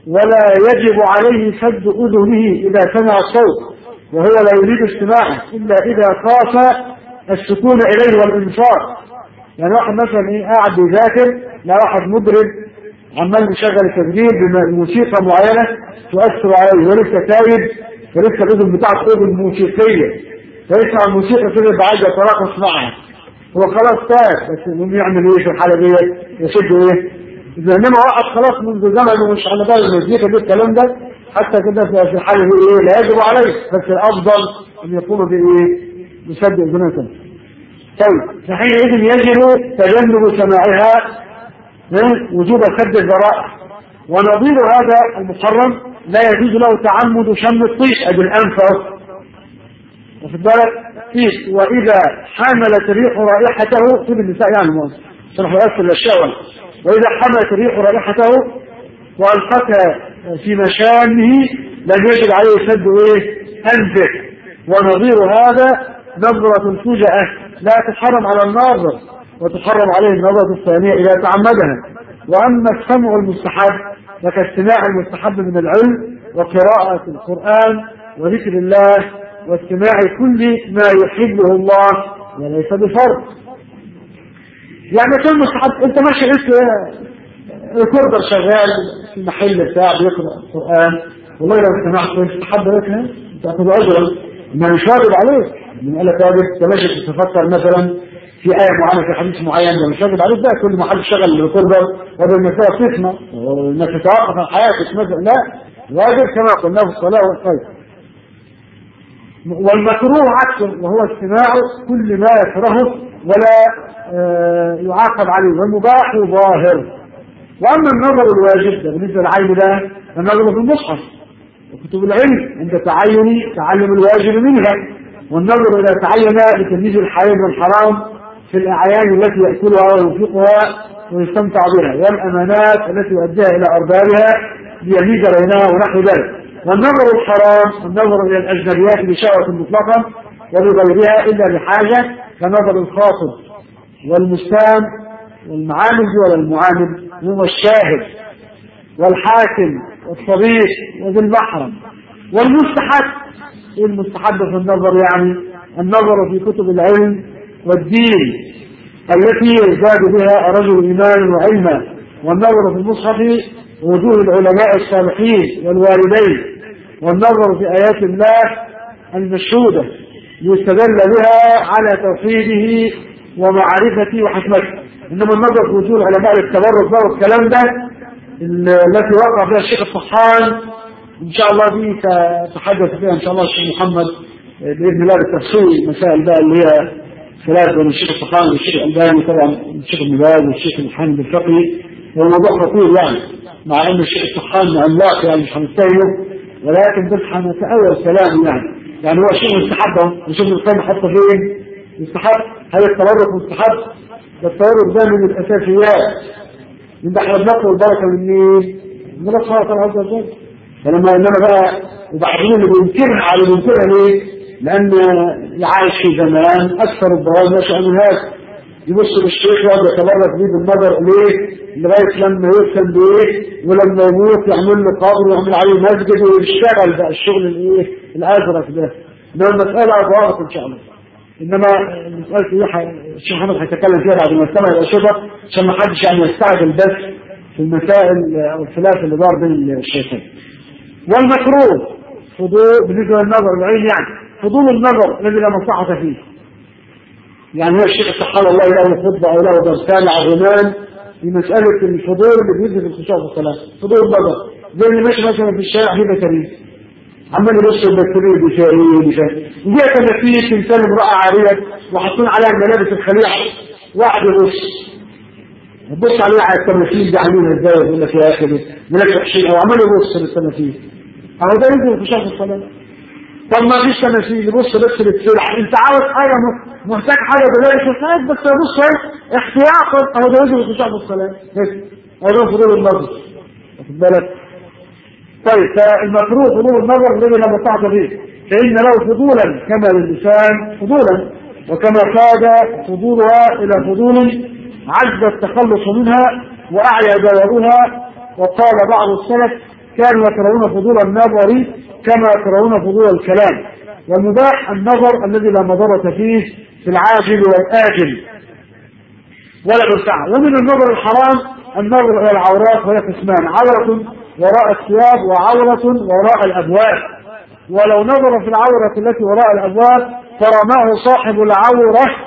ولا يجب عليه سد أذنه إذا سمع الصوت، وهو لا يريد استماعه إلا إذا خاف السكون إليه والإنصات. يعني واحد مثلا قاعد بيذاكر، لا واحد مضرب عمال يشغل تسجيل بموسيقى معينة تؤثر عليه، ولسه تايب ولسه الأذن بتاعته أذن موسيقية، فيسمع الموسيقى كده بعد يتراقص معها، هو خلاص تاب، بس انه يعمل ايه في الحالة دي؟ يشد ايه؟ إذا إنما وقت خلاص منذ زمن ومش على بال المزيكا دي الكلام ده، حتى كده في الحالة دي ايه؟ لا يجب عليه، بس الأفضل أن يقوم بايه؟ بسد أذنه. طيب فحينئذ يجب تجنب سماعها وجوب سد الذرائع. ونظير هذا المحرم لا يجوز له تعمد شم الطيش أجل الأنف، واخد بالك؟ وإذا حملت الريح رائحته، طيب النساء يعني صرح يأثر الأشياء، وإذا حملت الريح رائحته وألقتها في مشامه لم يجب عليه سد أنفه. ونظير هذا نظرة الفجأة لا تحرم على الناظر، وتحرم عليه النظرة الثانية إذا تعمدها. وأما السمع المستحب فكاستماع المستحب من العلم وقراءة القرآن وذكر الله واستماع كل ما يحبه الله وليس بفرض. يعني كل مستحب، انت ماشي ريكوردر شغال في المحل بتاع بيقرأ القرآن، والله لو سمعت مستحب لك تأخذ أجرا، ما مش واجب عليك. من قال لك واجب تمشي تتفكر مثلا في آية معينة في حديث معين، ده مش واجب عليك بقى كل ما حد شغل الريكوردر وده المسألة تسمع وانك تتوقف عن حياتك مثلا، لا، واجب كما قلنا في الصلاة والخير. والمكروه عكسه وهو استماع كل ما يكرهه ولا يعاقب عليه، والمباح ظاهر. واما النظر الواجب ده بالنسبه للعين ده النظر في المصحف وكتب العلم عند تعلم الواجب منها، والنظر اذا تعين لتمييز الحلال والحرام في الاعيان التي ياكلها وينفقها ويستمتع بها، والامانات التي يؤديها الى اربابها ليميز بينها ونحو ذلك. والنظر الحرام النظر الى الاجنبيات بشهوه مطلقا وبغيرها الا لحاجه، كنظر الخاطب والمستام والمعامل ولا المعامل هو الشاهد والحاكم والصديق وذي المحرم. والمستحب المستحب في النظر يعني النظر في كتب العلم والدين التي يزداد بها رجل ايمانا وعلما، والنظر في المصحف وجوه العلماء الصالحين والوالدين، والنظر في آيات الله المشهودة يستدل بها على توحيده ومعرفته وحكمته. إنما النظر في وجوه العلماء للتبرك بقى والكلام ده التي وقع فيها الشيخ الطحان إن شاء الله دي تحدث فيها إن شاء الله الشيخ محمد بإذن الله بالتفصيل، مسائل بقى اللي هي خلاف بين الشيخ الطحان والشيخ الألباني طبعا الشيخ ابن باز والشيخ الحامد الفقي، هو موضوع خطير يعني، مع أن الشيخ الطحان عملاق يعني مش هنتهمه، ولكن بس هنتأول كلام يعني هو شيء مستحب. نشوف القيم حتى فين مستحب، هل التورط مستحب؟ ده التورط ده من الأساسيات، من ده احنا بنقل البركة من مين؟ من الله سبحانه عز وجل. فلما إنما بقى وبعدين اللي بينكرها على بينكرها ليه؟ لأن يعايش في زمان أكثر الضوال نشأ من هذا، يبص للشيخ يقعد يتبرك بيه بالنظر ليه؟ لغاية لما يوصل بإيه؟ ولما يموت يعمل له قبر ويعمل عليه مسجد ويشتغل بقى الشغل الإيه؟ الأزرق ده. إنما المسألة ضابط إن شاء الله. إنما المسألة دي الشيخ محمد هيتكلم فيها بعد ما استمع الأشرطة عشان ما حدش يعني يستعجل بس في المسائل أو الخلاف اللي دار بين الشيخين. والمكروه فضول بالنسبة للنظر العين يعني فضول النظر الذي لا مصلحة فيه. يعني هو الشيخ سبحان الله له خطبة أو له درسان عظيمان في مسألة الفضول اللي بيجي في الخشوع في الصلاة، فضول النظر زي اللي ماشي مثلا في الشارع في بكري عمال يبص البكري بشيء دي تماثيل تمثال امرأة عارية وحاطين عليها الملابس الخليعة، واحد يبص عليها على التماثيل دي عاملينها ازاي، يقول لك يا اخي ملك وحشين او عمال يبص للتماثيل، اهو ده يجي في الخشوع في الصلاة. طب ما فيش تماثيل يبص بس للسلع، انت عاوز حاجة محتاج حاجة بلاش بس يبص احتياطا، اهو ده يجي في الخشوع في الصلاة، اهو ده فضول النظر، واخد بالك؟ طيب فالمكروه فضول النظر الذي لا مصلحة فيه، فإن له فضولا كما للسان فضولا، وكما كاد فضولها إلى فضول عز التخلص منها وأعيا دورها. وقال بعض السلف كانوا يكرهون فضول النظر كما يكرهون فضول الكلام. والمباح النظر الذي لا مضرة فيه في العاجل والآجل ولا بالسعة. ومن النظر الحرام النظر إلى العورات، وهي قسمان: عورة وراء الثياب وعورة وراء الأبواب. ولو نظر في العورة التي وراء الأبواب فرماه صاحب العورة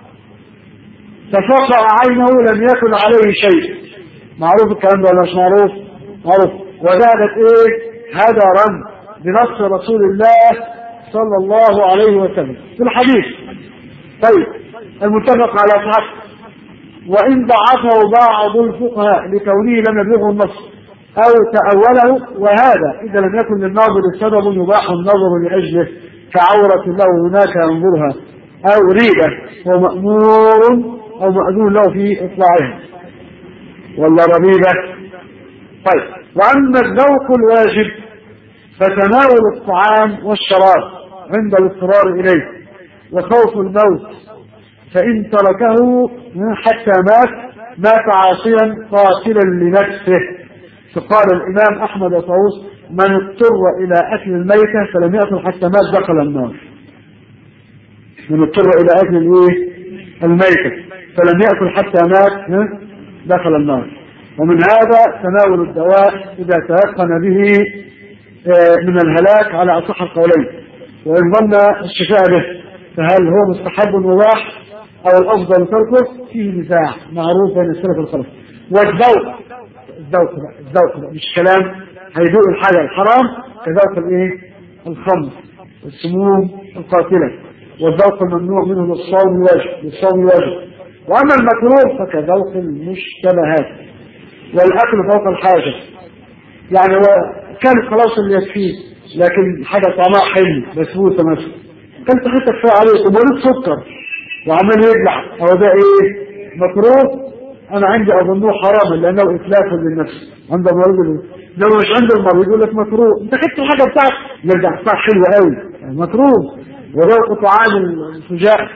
ففقع عينه لم يكن عليه شيء. معروف الكلام ده ولا مش معروف؟ معروف. وزادت هدرا بنص رسول الله صلى الله عليه وسلم في الحديث. طيب، المتفق على صحته، وإن ضعفه بعض الفقهاء لكونه لم يبلغه النص أو تأوله، وهذا إذا لم يكن للناظر سبب يباح النظر لأجله كعورة له هناك ينظرها أو ريبة ومأمور أو مأذون له في إطلاعها ولا ربيبة. طيب، وأما الذوق الواجب فتناول الطعام والشراب عند الاضطرار إليه وخوف الموت، فإن تركه حتى مات عاصيا قاتلا لنفسه. فقال الإمام أحمد وطاووس: من اضطر إلى أكل الميتة فلم يأكل حتى مات دخل النار. من اضطر إلى أكل الميتة فلم يأكل حتى مات دخل النار. ومن هذا تناول الدواء إذا تيقن به من الهلاك على أصح القولين. وإن ظن الشفاء به فهل هو مستحب مباح أو الأفضل تركه؟ فيه نزاع معروف بين السلف والخلف. والذوق الذوق مش كلام، هيذوق الحاجة الحرام كذوق الخمر والسموم القاتلة، والذوق الممنوع منه للصوم الواجب. وأما المكروه فكذوق المشتبهات والأكل فوق الحاجة. يعني كان خلاص اللي يكفيه، لكن حاجة طعمها حلو بسبوسة مثلا كنت حتى كفاية عليه ومريض سكر وعمال يبلع، هو ده مكروه؟ أنا عندي أظنه حراما لأنه إتلاف للنفس عند المريض. لو مش عند المريض يقول لك مكروه، أنت خدت الحاجة بتاعك يرجع بتاعك حلوة قوي مكروه. وذوق طعام الفجاء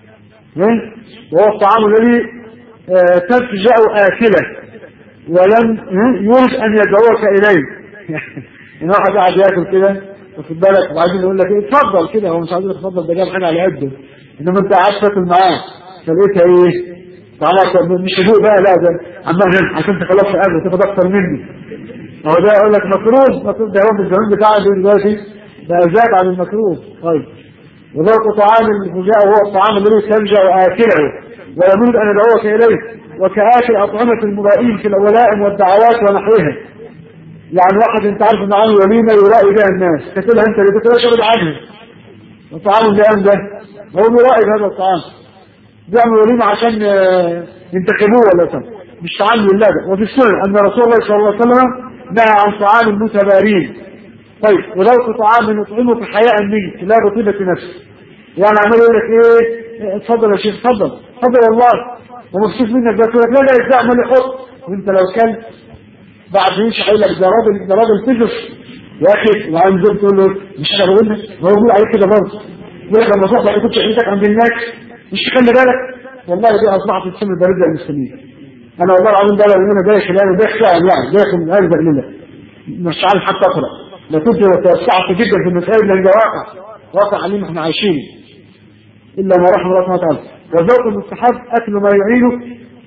وهو الطعام الذي تفجأ آكله ولم يرد أن يدعوك إليه. إن واحد قاعد ياكل كده واخد بالك وبعدين يقول لك اتفضل كده، هو مش عايز يقول اتفضل، ده جاب حاجة على قده، إنما أنت قاعد تاكل معاه فلقيتها طعمها مش هدوء بقى، لا ده عمال عشان تخلص قبل تاخد أكتر مني. هو ده يقول لك مكروه ده هو في الزمان بتاعه دلوقتي ده زاد عن المكروه. طيب، وذوق طعام الفجاء هو الطعام الذي تلجأ آكله ولا يريد أن يدعوك إليه، وكآكل أطعمة المرائين في الولائم والدعوات ونحوها. يعني واحد أنت عارف إنه عامل وليمة يرائي بها الناس، تاكلها أنت اللي تاكلها شغل عنه. الطعام اللي ده هو مرائي بهذا الطعام، بيعمل وليمة عشان ينتخبوه ولا شيء، مش طعام لله ده. وفي السنة أن رسول الله صلى الله عليه وسلم نهى عن طعام المتبارين. طيب، وذوق طعام يطعمك حياء منك لا بطيبة نفس. يعني عمال يقول لك اتفضل يا شيخ، اتفضل والله ومبسوط منك، بس يقول لك لا ازاي عمال يحط، وانت لو كان بعد يمشي هيقول لك ده راجل فجس يا اخي، وعن زوج تقول له مش انا بقول لك، هو بيقول عليك كده برضه، يقول لك لما تروح ما تكونش عينك عند الناس مش تخلي بالك. والله دي اصبحت السنه البارده للمسلمين. انا والله العظيم ده لو انا داخل داخل من قلب الله مش عارف حتى اقرا، لا كنت توسعت جدا في المسائل لان ده واقع علينا احنا عايشين الا ما رحم الله سبحانه وتعالى. والذوق المستحب اكل ما يعينه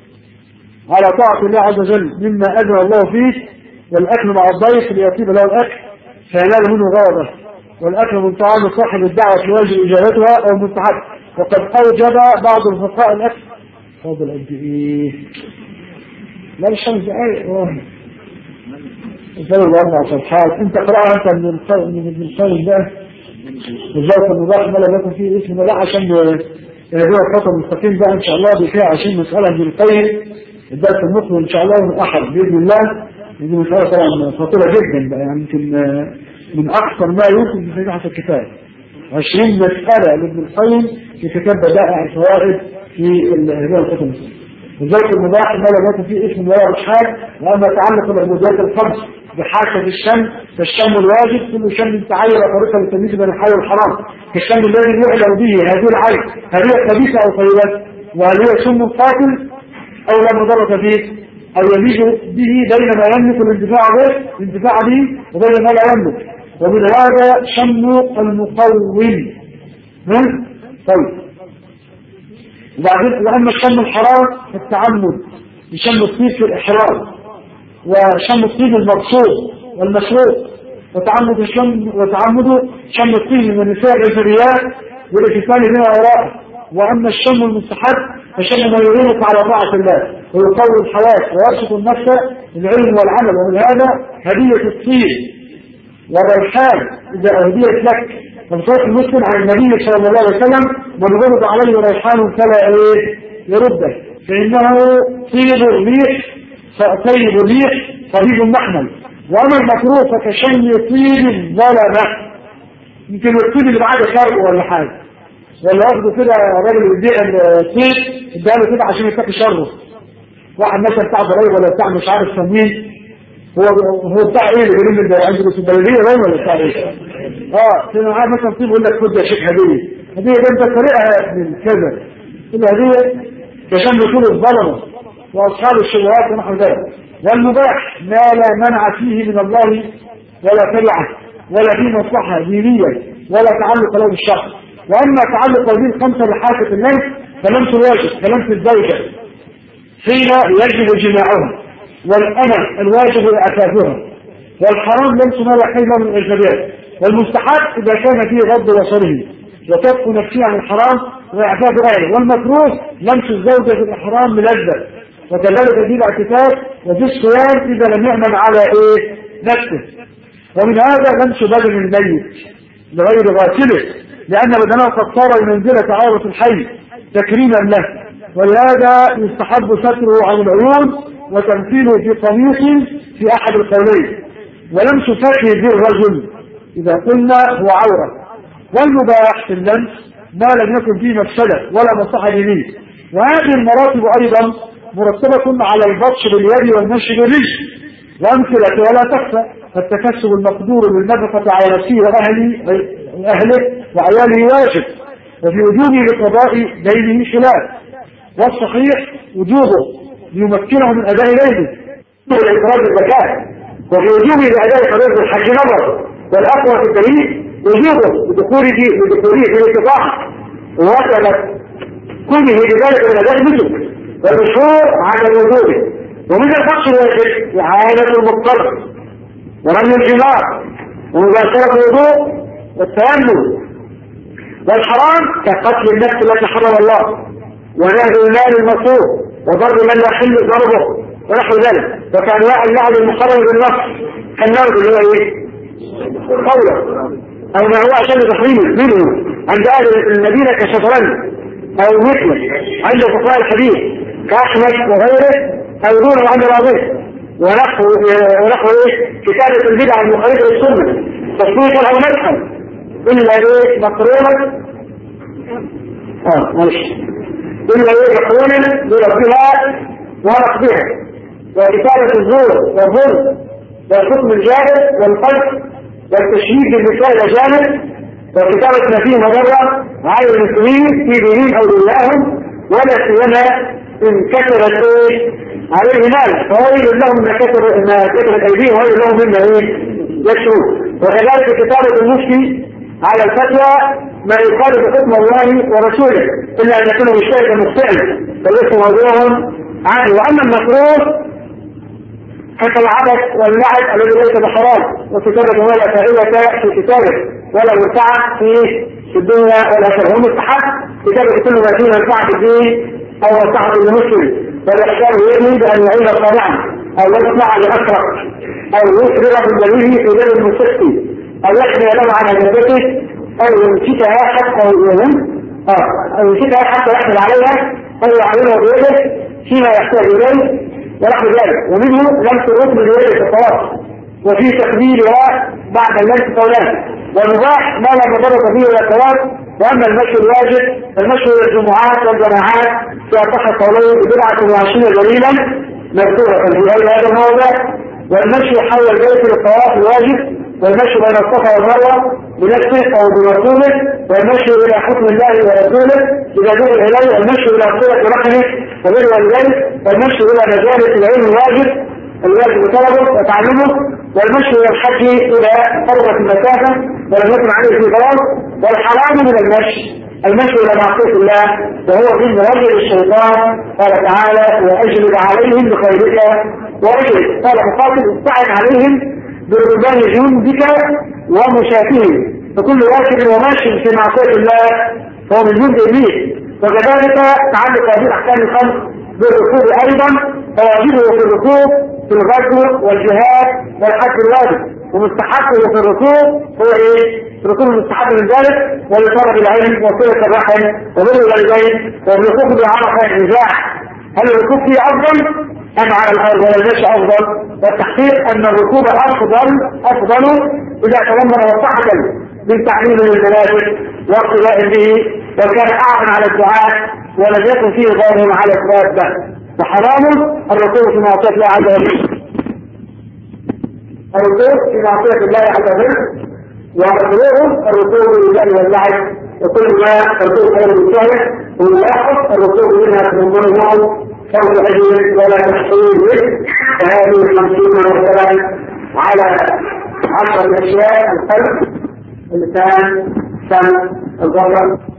على طاعه الله عز وجل مما اذن الله فيه، والاكل مع الضيف ليطيب له الاكل فينال منه غضبه، والاكل من طعام صاحب الدعوه يواجب اجابتها او المستحب. وقد اوجب بعض الفقهاء الاكل. فاضل قد ايه؟ لا مش 5 دقائق الفرق 4 صفحات. انت قرأها انت من القيم ده الذوق المباح ما لم يكن فيه اسم لا، عشان هو الخطأ المستقيم ده ان شاء الله بفيها 20 مسألة من القيم. الدرس المقبل ان شاء الله من احد باذن الله. دي مسألة طبعا خطيرة جدا بقى، يعني يمكن من اكثر ما يمكن في صحيح الكتاب 20 مسألة لابن القيم في كتاب بدائع الفوائد في هذه الكتب. الذوق المباح ما لم يكن فيه اسم ولا رحال. واما يتعلق بالعبوديات الخمس بحاسة الشم فالشم الواجب كل شم تعين طريقة للتمييز بين الحلال والحرام، كالشم الذي يعلم به هذه العين هل هي خبيثة او طيبة، وهل هي سم قاتل او لا مضرة فيه أو يميز به بين ما يملك الانتفاع به وبين ما لا يملك. ومن هذا شم المقوم. طيب. وأما الشم الحرام فالتعمد بشم الطيب في الإحرام، وشم الطيب المقصود والمشروط، وتعمد شم الطيب من النساء الأجنبيات والاتصال بما وراءه. وأما الشم المستحب فشم ما يعينك على طاعة الله ويقوي الحواس ويرشد النفس للعلم والعمل. ومن هذا هدية الطيب والريحان إذا أهديت لك. فبصوت المسلم عن النبي صلى الله عليه وسلم: من غضب عليه ريحان فلا يرده، فإنه طيب الريح طبيب محمل. وأما المكروه فكشم طيب الظلمة، يمكن الطيب اللي بعد شرق ولا حاجة، ولا ياخده كده راجل يبيع الطيب اداله كده عشان يتقي شره. واحد مثلا بتاع ضرايب ولا بتاع مش عارف سمين، هو بتاع ايه اللي بيقول ده عنده في البلديه باين ولا بتاع ايه؟ كان معاه مثلا طيب يقول لك خد يا شيخ هديه ده انت طريقها من كذا. الهديه كشم طول الظلمه واصحاب الشبهات ونحو ذلك. والمباح ما لا منع فيه من الله ولا تبعه ولا فيه مصلحه دينيه ولا تعلق له بالشخص. واما تعلق هذه الخمسه بحافه الليل فلمس الواجب كلمس الزوجه حين يجب جماعهم، والأمل الواجب لأكافرها، والحرام لمس ما لا حل من الأجنبيات، والمستحب إذا كان فيه غض بصره وكف نفسه عن الحرام وإعفاف غيره، والمكروه لمس الزوجة في الإحرام ملذة، وكذلك في الاعتكاف وفي الصيام إذا لم يأمن على نفسه. ومن هذا لمس بدن الميت لغير غاسله، لأن بدنه قد صار بمنزلة عورة الحي تكريما له، ولهذا يستحب ستره عن العيون وتمثيله في قميص في أحد القولين، ولمس فخذ الرجل إذا قلنا هو عورة. والمباح في اللمس ما لم يكن فيه مفسدة ولا مصلحة دينية. وهذه المراتب أيضا مرتبة على البطش باليد والمشي بالرجل، وأمثلة ولا تخفى. فالتكسب المقدور بالنفقة على نفسه وأهله وعياله واجب، وفي وجوبه لقضاء دينه خلاف، والصحيح وجوبه ليمكنه من أداء دينه والإخراج الزكاة، وفي وجوبه لأداء فريضة الحج نظر، والأقوى في الدليل وجوبه بدخوله في الاستطاعة ووصلت كله بذلك من أداء النسك، والمشهور على وجوبه. ومن الفقر الواجب إعانة المضطر ورمي الجمار ومباشرة الوضوء والتيمم. والحرام كقتل النفس التي حرم الله، ونهب المال المصروف، وضرب من لا يحل ضربه ونحو ذلك. وكأنواع اللعب المحرم بالنص كالنرد اللي هو قوله أو ما هو عشان تحريمه منه عند أهل المدينة كشطرنج أو مثله عند فقهاء الحديث كأحمد وغيره، أو دونه عند بعضهم. ونحو كتابة البدع المخالفة للسنة تصويتا أو مدحا إلا مقرونا إلا مقرونا بربها ورقبها، وكتابة الزور والظلم والحكم الجاهل والقلب والتشهيد بالنساء الأجانب، وكتابة ما فيه مضرة على المسلمين في دينهم أو دنياهم، ولا سيما إن كثرت عليه مال فويل لهم ما كثرت أيديهم وويل لهم مما يكسبون. وكذلك كتابة المفتي على الفتوى ما يخالف حكم الله ورسوله إلا أن يكون مجتهدا مخطئا فليس موضوع عنه. وأما المكروه كالعبث واللعب الذي ليس بحرام، وكتابة ما لا فائدة في كتابه ولا منفعة في الدنيا والآخرة. والمستحب كتابة كل ما فيه منفعة في الدين أو منفعة للمسلم، والإحسان يرمي بأن يعين طبعا أو يصنع لأسرق أو يسرق بالدليل في دين المستفتي أو يحمي له عن هدفته أو يمسكها حتى يحمل عليها أو يعلمها بيده فيما يحتاج إليه ونحو ذلك. ومنه لمس الركن بيده في الطواف وفي تقبيلها بعد اللمس قولان. والمباح ما لا مضرة فيه ولا ثواب. وأما المشي الواجب فالمشي الجمعات والجماعات في أصح القولين ب29 دليلا مذكورة في هذا الموضع. والمشي حول البيت للطواف الواجب، والمشي بين الصفا والمروة بنفسه أو برسوله، والمشي إلى حكم الله ورسوله إذا دعي إليه، والمشي إلى صلة رحمه وبين الوالدين، والمشي الى مجالس العلم الواجب طلبه وتعلمه، والمشي الى الحج الى قربة المسافة ولم يكن عليه في ضرر، والحرام من المشي الى معصية الله وهو من رجل الشيطان. قال تعالى واجلب عليهم بخيرك ورجلك. قال مقاتل استعن عليهم بربان جندك ومشاكهم، فكل راكب وماشي في معصية الله فهو من جند ابليس. وكذلك تعلق هذه الاحكام الخمس بالركوب ايضا، فواجبه في الركوب في الغزو والجهاد والحج الواجب، ومستحقه في الركوب هو ايه؟ الركوب المستحب من ذلك ولطلب العلم وصلة الرحم وبر الوالدين. والركوب بعرفة النزاع هل الركوب فيه افضل ام على الارض ولا المشي افضل؟ والتحقيق ان الركوب افضل اذا تضمن مصلحة من تعليم للمناسك واقتداء به، وكان اعظم على الدعاء ولم يكن فيه ضرر على الدابة. وحرامه الركوب في معصية الله عز وجل، الركوب في معصية الله عز وجل، ومكروه الركوب للجهل واللعب وكل ما الركوب غير مشاهد، وملاحظ الركوب منها تضمنه صوت عجل ولا تحصيل به. فهذه 50 مرتبا على 10 اشياء: القلب، اللسان، السمع، البصر،